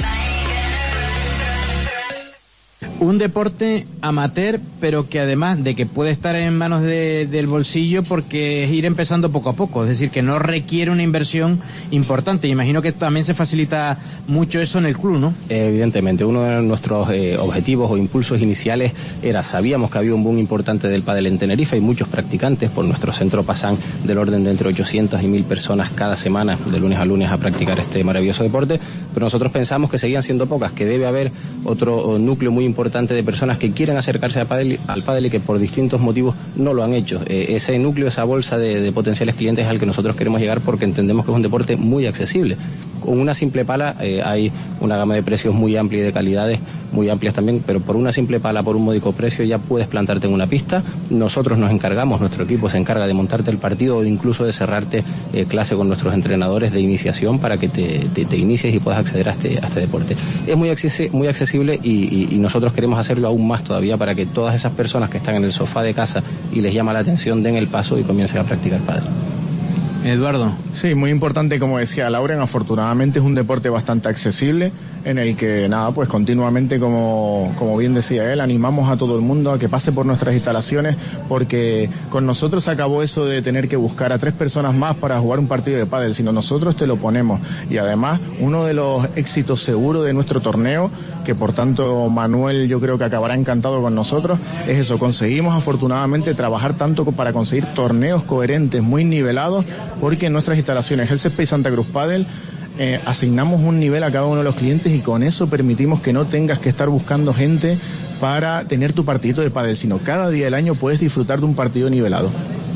Un deporte amateur, pero que además de que puede estar en manos del bolsillo, porque es ir empezando poco a poco, es decir, que no requiere una inversión importante. Imagino que también se facilita mucho eso en el club, ¿no? Evidentemente, uno de nuestros objetivos o impulsos iniciales sabíamos que había un boom importante del pádel en Tenerife, hay muchos practicantes, por nuestro centro pasan del orden de entre 800 y 1000 personas cada semana, de lunes a lunes, a practicar este maravilloso deporte, pero nosotros pensamos que seguían siendo pocas, que debe haber otro núcleo muy importante de personas que quieren acercarse al pádel y que por distintos motivos no lo han hecho. Ese núcleo, esa bolsa de potenciales clientes es al que nosotros queremos llegar, porque entendemos que es un deporte muy accesible. Con una simple pala hay una gama de precios muy amplia y de calidades muy amplias también, pero por una simple pala, por un módico precio, ya puedes plantarte en una pista. Nosotros nos encargamos, nuestro equipo se encarga de montarte el partido o incluso de cerrarte clase con nuestros entrenadores de iniciación para que te inicies y puedas acceder a este deporte. Es muy accesible y nosotros queremos hacerlo aún más todavía para que todas esas personas que están en el sofá de casa y les llama la atención den el paso y comiencen a practicar pádel. Eduardo. Sí, muy importante, como decía Lauren, afortunadamente es un deporte bastante accesible, en el que pues continuamente, como bien decía él, animamos a todo el mundo a que pase por nuestras instalaciones, porque con nosotros se acabó eso de tener que buscar a 3 personas más para jugar un partido de pádel, sino nosotros te lo ponemos. Y además, uno de los éxitos seguros de nuestro torneo, que por tanto Manuel yo creo que acabará encantado con nosotros, es eso, conseguimos afortunadamente trabajar tanto para conseguir torneos coherentes, muy nivelados, porque en nuestras instalaciones Health Space Santa Cruz Padel asignamos un nivel a cada uno de los clientes y con eso permitimos que no tengas que estar buscando gente para tener tu partidito de pádel, sino cada día del año puedes disfrutar de un partido nivelado.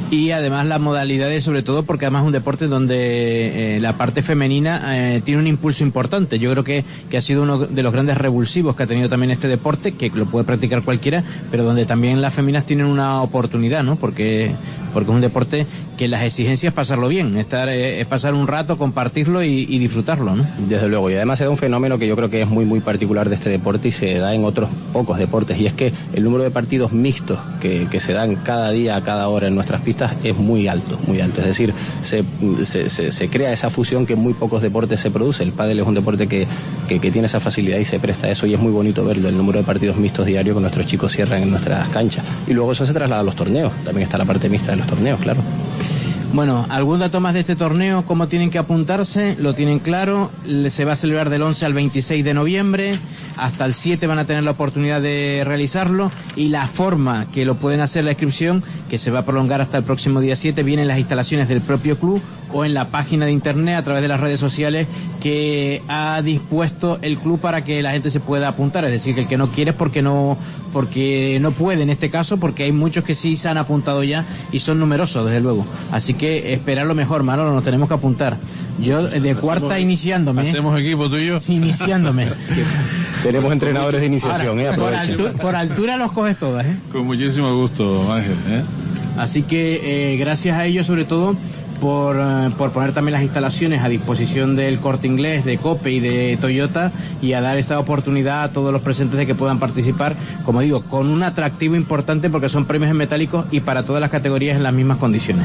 Y además las modalidades, sobre todo porque además es un deporte donde la parte femenina tiene un impulso importante. Yo creo que ha sido uno de los grandes revulsivos que ha tenido también este deporte, que lo puede practicar cualquiera, pero donde también las féminas tienen una oportunidad, ¿no? Porque es un deporte que las exigencias es pasarlo bien, es pasar un rato, compartirlo y disfrutarlo, ¿no? Desde luego, y además se da un fenómeno que yo creo que es muy muy particular de este deporte y se da en otros pocos deportes, y es que el número de partidos mixtos que se dan cada día, a cada hora en nuestras pistas es muy alto, es decir, se crea esa fusión que en muy pocos deportes se produce. El pádel es un deporte que tiene esa facilidad y se presta a eso, y es muy bonito verlo, el número de partidos mixtos diarios que nuestros chicos cierran en nuestras canchas, y luego eso se traslada a los torneos, también está la parte mixta de los torneos, claro. Bueno, ¿algún dato más de este torneo? ¿Cómo tienen que apuntarse? Lo tienen claro. Se va a celebrar del 11 al 26 de noviembre. Hasta el 7 van a tener la oportunidad de realizarlo. Y la forma que lo pueden hacer la inscripción, que se va a prolongar hasta el próximo día 7, viene en las instalaciones del propio club o en la página de internet a través de las redes sociales que ha dispuesto el club para que la gente se pueda apuntar. Es decir, que el que no quiere es porque no puede en este caso, porque hay muchos que sí se han apuntado ya y son numerosos, desde luego. Así que esperar lo mejor, Manolo, nos tenemos que apuntar. Yo de cuarta iniciándome. ¿Hacemos equipo tú y yo? Iniciándome. Sí. Tenemos entrenadores de iniciación. Ahora, por altura los coges todas, ¿eh? Con muchísimo gusto, Ángel, ¿eh? Así que gracias a ellos, sobre todo, por poner también las instalaciones a disposición del Corte Inglés, de Cope y de Toyota, y a dar esta oportunidad a todos los presentes de que puedan participar, como digo, con un atractivo importante porque son premios en metálicos y para todas las categorías en las mismas condiciones.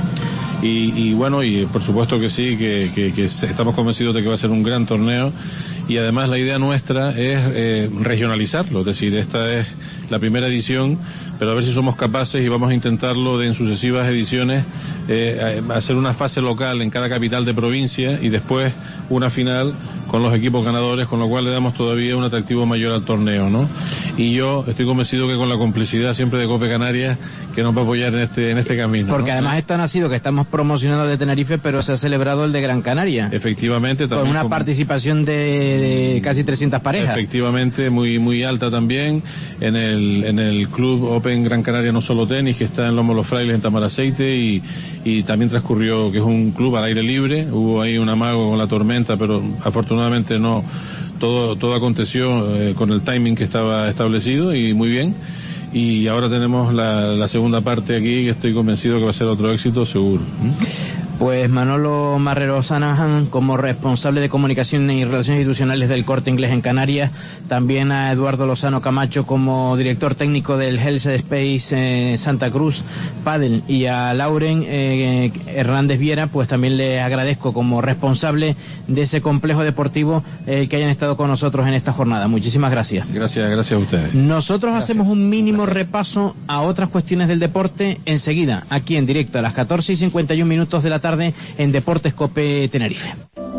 Y bueno, y por supuesto que sí, que estamos convencidos de que va a ser un gran torneo, y además la idea nuestra es regionalizarlo, es decir, esta es la primera edición, pero a ver si somos capaces, y vamos a intentarlo en sucesivas ediciones, hacer una fase local en cada capital de provincia y después una final con los equipos ganadores, con lo cual le damos todavía un atractivo mayor al torneo, ¿no? Y yo estoy convencido que con la complicidad siempre de Cope Canarias, que nos va a apoyar en este camino. Porque ¿no? Además esto no ha sido que estamos promocionando de Tenerife, pero se ha celebrado el de Gran Canaria. Efectivamente. También con una participación de casi 300 parejas. Efectivamente, muy muy alta también, en el Club Open Gran Canaria No Solo Tenis, que está en Lomo Los Frailes, en Tamaraceite, y también transcurrió, que es un club al aire libre. Hubo ahí un amago con la tormenta, pero afortunadamente no, todo aconteció con el timing que estaba establecido, y muy bien. Y ahora tenemos la segunda parte aquí, que estoy convencido que va a ser otro éxito seguro. Pues Manolo Marrero Sanahan, como responsable de comunicación y relaciones institucionales del Corte Inglés en Canarias, también a Eduardo Lozano Camacho como director técnico del Health Space Santa Cruz Padel, y a Lauren Hernández Viera, pues también le agradezco como responsable de ese complejo deportivo que hayan estado con nosotros en esta jornada. Muchísimas gracias. Gracias a ustedes. Nosotros hacemos un mínimo repaso a otras cuestiones del deporte enseguida, aquí en directo a las 14:51 de la tarde en Deportes Cope Tenerife.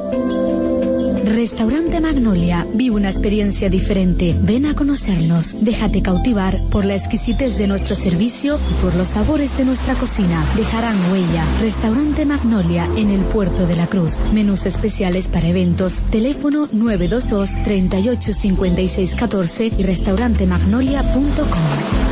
Restaurante Magnolia, vive una experiencia diferente. Ven a conocernos, déjate cautivar por la exquisitez de nuestro servicio y por los sabores de nuestra cocina. Dejarán huella. Restaurante Magnolia en el Puerto de la Cruz. Menús especiales para eventos. Teléfono 922 38 56 14 y restaurantemagnolia.com.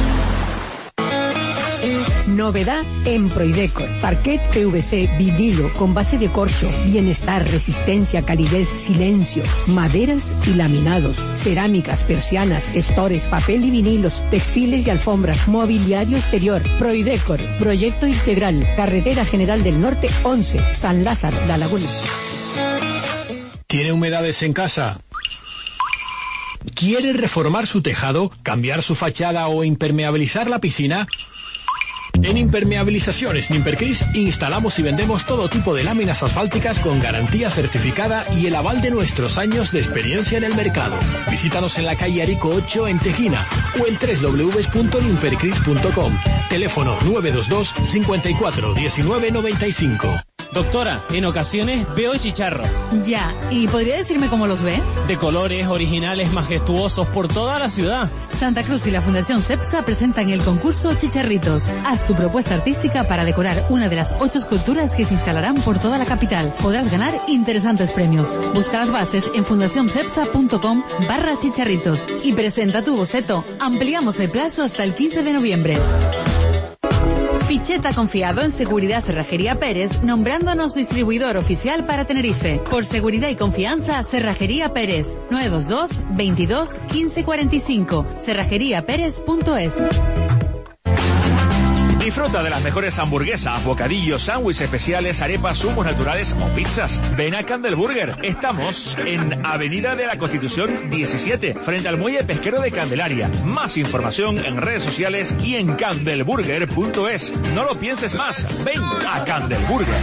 Novedad en Proidecor. Parquet PVC, vinilo, con base de corcho, bienestar, resistencia, calidez, silencio, maderas y laminados, cerámicas, persianas, estores, papel y vinilos, textiles y alfombras, mobiliario exterior. Proidecor, proyecto integral, Carretera General del Norte 11, San Lázaro, La Laguna. ¿Tiene humedades en casa? ¿Quiere reformar su tejado, cambiar su fachada o impermeabilizar la piscina? En Impermeabilizaciones Nimpercris instalamos y vendemos todo tipo de láminas asfálticas con garantía certificada y el aval de nuestros años de experiencia en el mercado. Visítanos en la calle Arico 8 en Tejina o en www.nimpercris.com. Teléfono 922 54 19 95. Doctora, en ocasiones veo chicharros. Ya, ¿y podría decirme cómo los ve? De colores originales, majestuosos por toda la ciudad. Santa Cruz y la Fundación CEPSA presentan el concurso Chicharritos. Haz tu propuesta artística para decorar una de las 8 esculturas que se instalarán por toda la capital. Podrás ganar interesantes premios. Busca las bases en fundacioncepsa.com/chicharritos y presenta tu boceto. Ampliamos el plazo hasta el 15 de noviembre. Ficheta confiado en Seguridad Cerrajería Pérez, nombrándonos distribuidor oficial para Tenerife. Por seguridad y confianza, Cerrajería Pérez. 922 22 15 45. cerrajeriaperez.es. Disfruta de las mejores hamburguesas, bocadillos, sándwiches especiales, arepas, zumos naturales o pizzas. Ven a Candelburger. Estamos en Avenida de la Constitución 17, frente al Muelle Pesquero de Candelaria. Más información en redes sociales y en candelburger.es. No lo pienses más. Ven a Candelburger.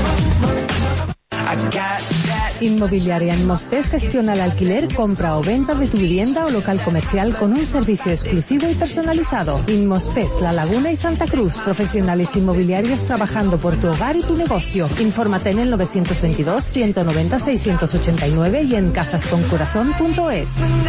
Inmobiliaria Inmospes gestiona el alquiler, compra o venta de tu vivienda o local comercial con un servicio exclusivo y personalizado. Inmospes, La Laguna y Santa Cruz, profesionales inmobiliarios trabajando por tu hogar y tu negocio. Infórmate en el 922-190-689 y en casasconcorazon.es.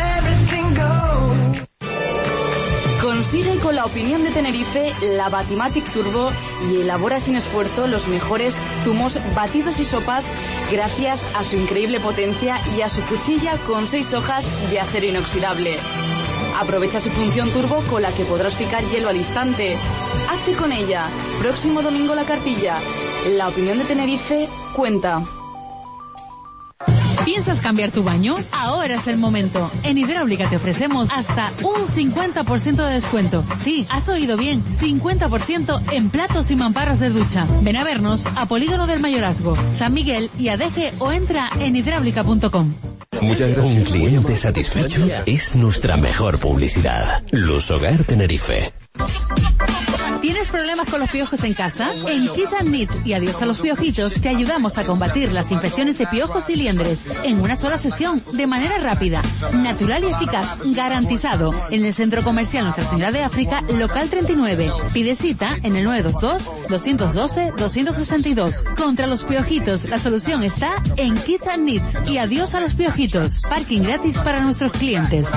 Consigue con la opinión de Tenerife la Batimatic Turbo y elabora sin esfuerzo los mejores zumos, batidos y sopas gracias a su increíble potencia y a su cuchilla con 6 hojas de acero inoxidable. Aprovecha su función turbo con la que podrás picar hielo al instante. Hazte con ella. Próximo domingo La Cartilla. La opinión de Tenerife cuenta. ¿Piensas cambiar tu baño? Ahora es el momento. En Hidráulica te ofrecemos hasta un 50% de descuento. Sí, has oído bien, 50% en platos y mamparas de ducha. Ven a vernos a Polígono del Mayorazgo, San Miguel y Adeje o entra en hidráulica.com. Muchas gracias. Un cliente satisfecho es nuestra mejor publicidad. Lusogar Tenerife. ¿Tienes problemas con los piojos en casa? En Kids and Knit y Adiós a los Piojitos te ayudamos a combatir las infecciones de piojos y liendres en una sola sesión, de manera rápida, natural y eficaz, garantizado, en el Centro Comercial Nuestra Señora de África, local 39. Pide cita en el 922-212-262. Contra los piojitos, la solución está en Kids and Knit y Adiós a los Piojitos. Parking gratis para nuestros clientes.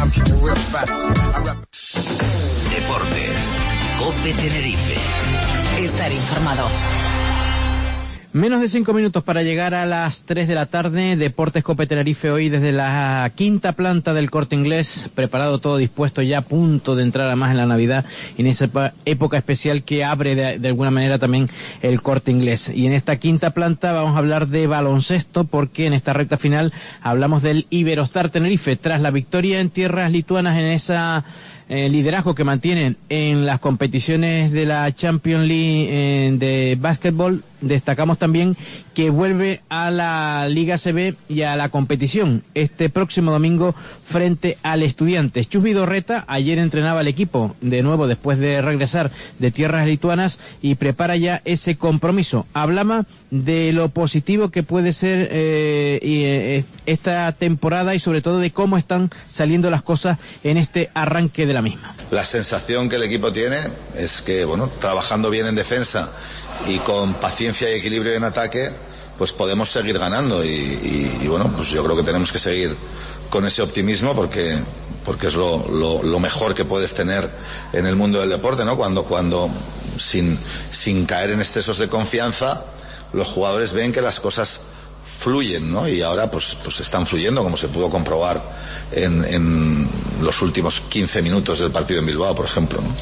Deportes. COPE Tenerife. Estar informado. Menos de 5 minutos para llegar a las 3 de la tarde. Deportes COPE Tenerife hoy desde la quinta planta del Corte Inglés. Preparado, todo dispuesto, ya a punto de entrar a más en la Navidad y en esa época especial que abre de alguna manera también el Corte Inglés. Y en esta quinta planta vamos a hablar de baloncesto, porque en esta recta final hablamos del Iberostar Tenerife. Tras la victoria en tierras lituanas en esa liderazgo que mantienen en las competiciones de la Champions League de básquetbol, destacamos también que vuelve a la Liga CB y a la competición este próximo domingo frente al Estudiantes. Chus Vidorreta ayer entrenaba al equipo de nuevo después de regresar de tierras lituanas y prepara ya ese compromiso. Hablaba de lo positivo que puede ser esta temporada y sobre todo de cómo están saliendo las cosas en este arranque de la misma. La sensación que el equipo tiene es que, bueno, trabajando bien en defensa y con paciencia y equilibrio en ataque, pues podemos seguir ganando y bueno, pues yo creo que tenemos que seguir con ese optimismo porque es lo mejor que puedes tener en el mundo del deporte, ¿no? Cuando sin caer en excesos de confianza, los jugadores ven que las cosas fluyen, ¿no? Y ahora pues están fluyendo, como se pudo comprobar en los últimos 15 minutos del partido en Bilbao, por ejemplo, ¿no?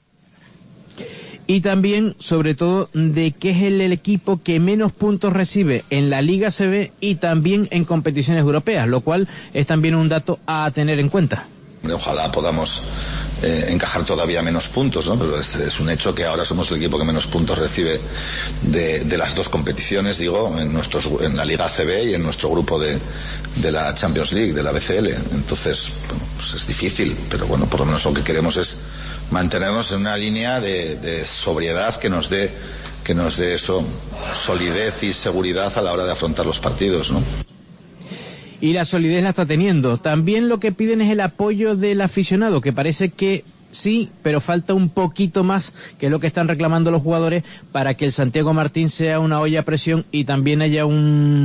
Y también, sobre todo, de que es el equipo que menos puntos recibe en la Liga CB y también en competiciones europeas, lo cual es también un dato a tener en cuenta. Ojalá podamos encajar todavía menos puntos, ¿no? Pero es un hecho que ahora somos el equipo que menos puntos recibe de las dos competiciones, digo, en la Liga CB y en nuestro grupo de la Champions League, de la BCL. Entonces, bueno, pues es difícil, pero bueno, por lo menos lo que queremos es mantenernos en una línea de sobriedad que nos dé eso, solidez y seguridad a la hora de afrontar los partidos, ¿no? Y la solidez la está teniendo. También lo que piden es el apoyo del aficionado, que parece que sí, pero falta un poquito más, que es lo que están reclamando los jugadores, para que el Santiago Martín sea una olla a presión y también haya un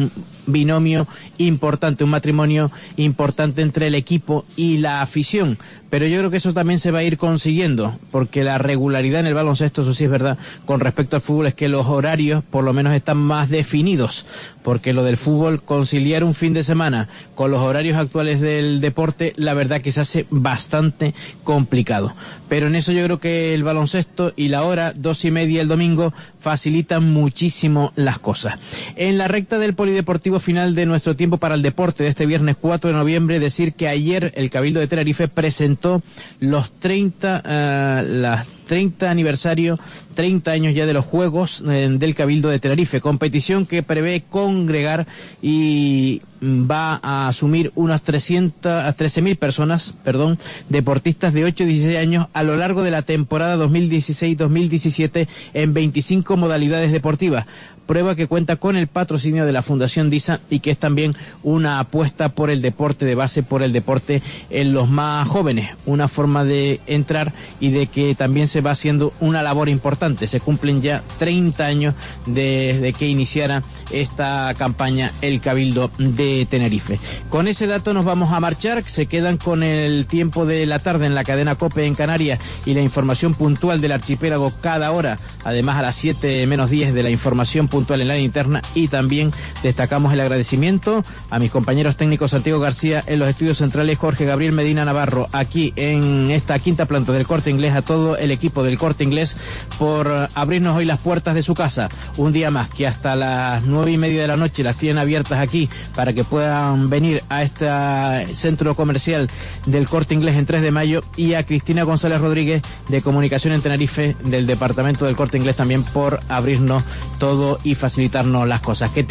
binomio importante, un matrimonio importante entre el equipo y la afición. Pero yo creo que eso también se va a ir consiguiendo, porque la regularidad en el baloncesto, eso sí es verdad, con respecto al fútbol, es que los horarios por lo menos están más definidos, porque lo del fútbol, conciliar un fin de semana con los horarios actuales del deporte, la verdad que se hace bastante complicado. Pero en eso yo creo que el baloncesto y la hora 2:30 el domingo facilitan muchísimo las cosas. En la recta del polideportivo final de nuestro tiempo para el deporte de este viernes 4 de noviembre, decir que ayer el Cabildo de Tenerife presentó los 30 aniversario, 30 años ya de los Juegos del Cabildo de Tenerife, competición que prevé congregar y va a asumir unas 13.000 personas, deportistas de 8 y 16 años a lo largo de la temporada 2016-2017 en 25 modalidades deportivas. Prueba que cuenta con el patrocinio de la Fundación DISA y que es también una apuesta por el deporte de base, por el deporte en los más jóvenes, una forma de entrar y de que también se va haciendo una labor importante. Se cumplen ya 30 años desde que iniciara esta campaña el Cabildo de Tenerife. Con ese dato nos vamos a marchar, se quedan con el tiempo de la tarde en la cadena COPE en Canarias y la información puntual del archipiélago cada hora, además a las 7 menos 10 de la información puntual en la interna, y también destacamos el agradecimiento a mis compañeros técnicos Santiago García en los estudios centrales, Jorge Gabriel Medina Navarro aquí en esta quinta planta del Corte Inglés, a todo el equipo del Corte Inglés por abrirnos hoy las puertas de su casa un día más, que hasta las 9:30 de la noche las tienen abiertas aquí para que puedan venir a este centro comercial del Corte Inglés en 3 de mayo, y a Cristina González Rodríguez de Comunicación en Tenerife del departamento del Corte Inglés también por abrirnos todo y facilitarnos las cosas.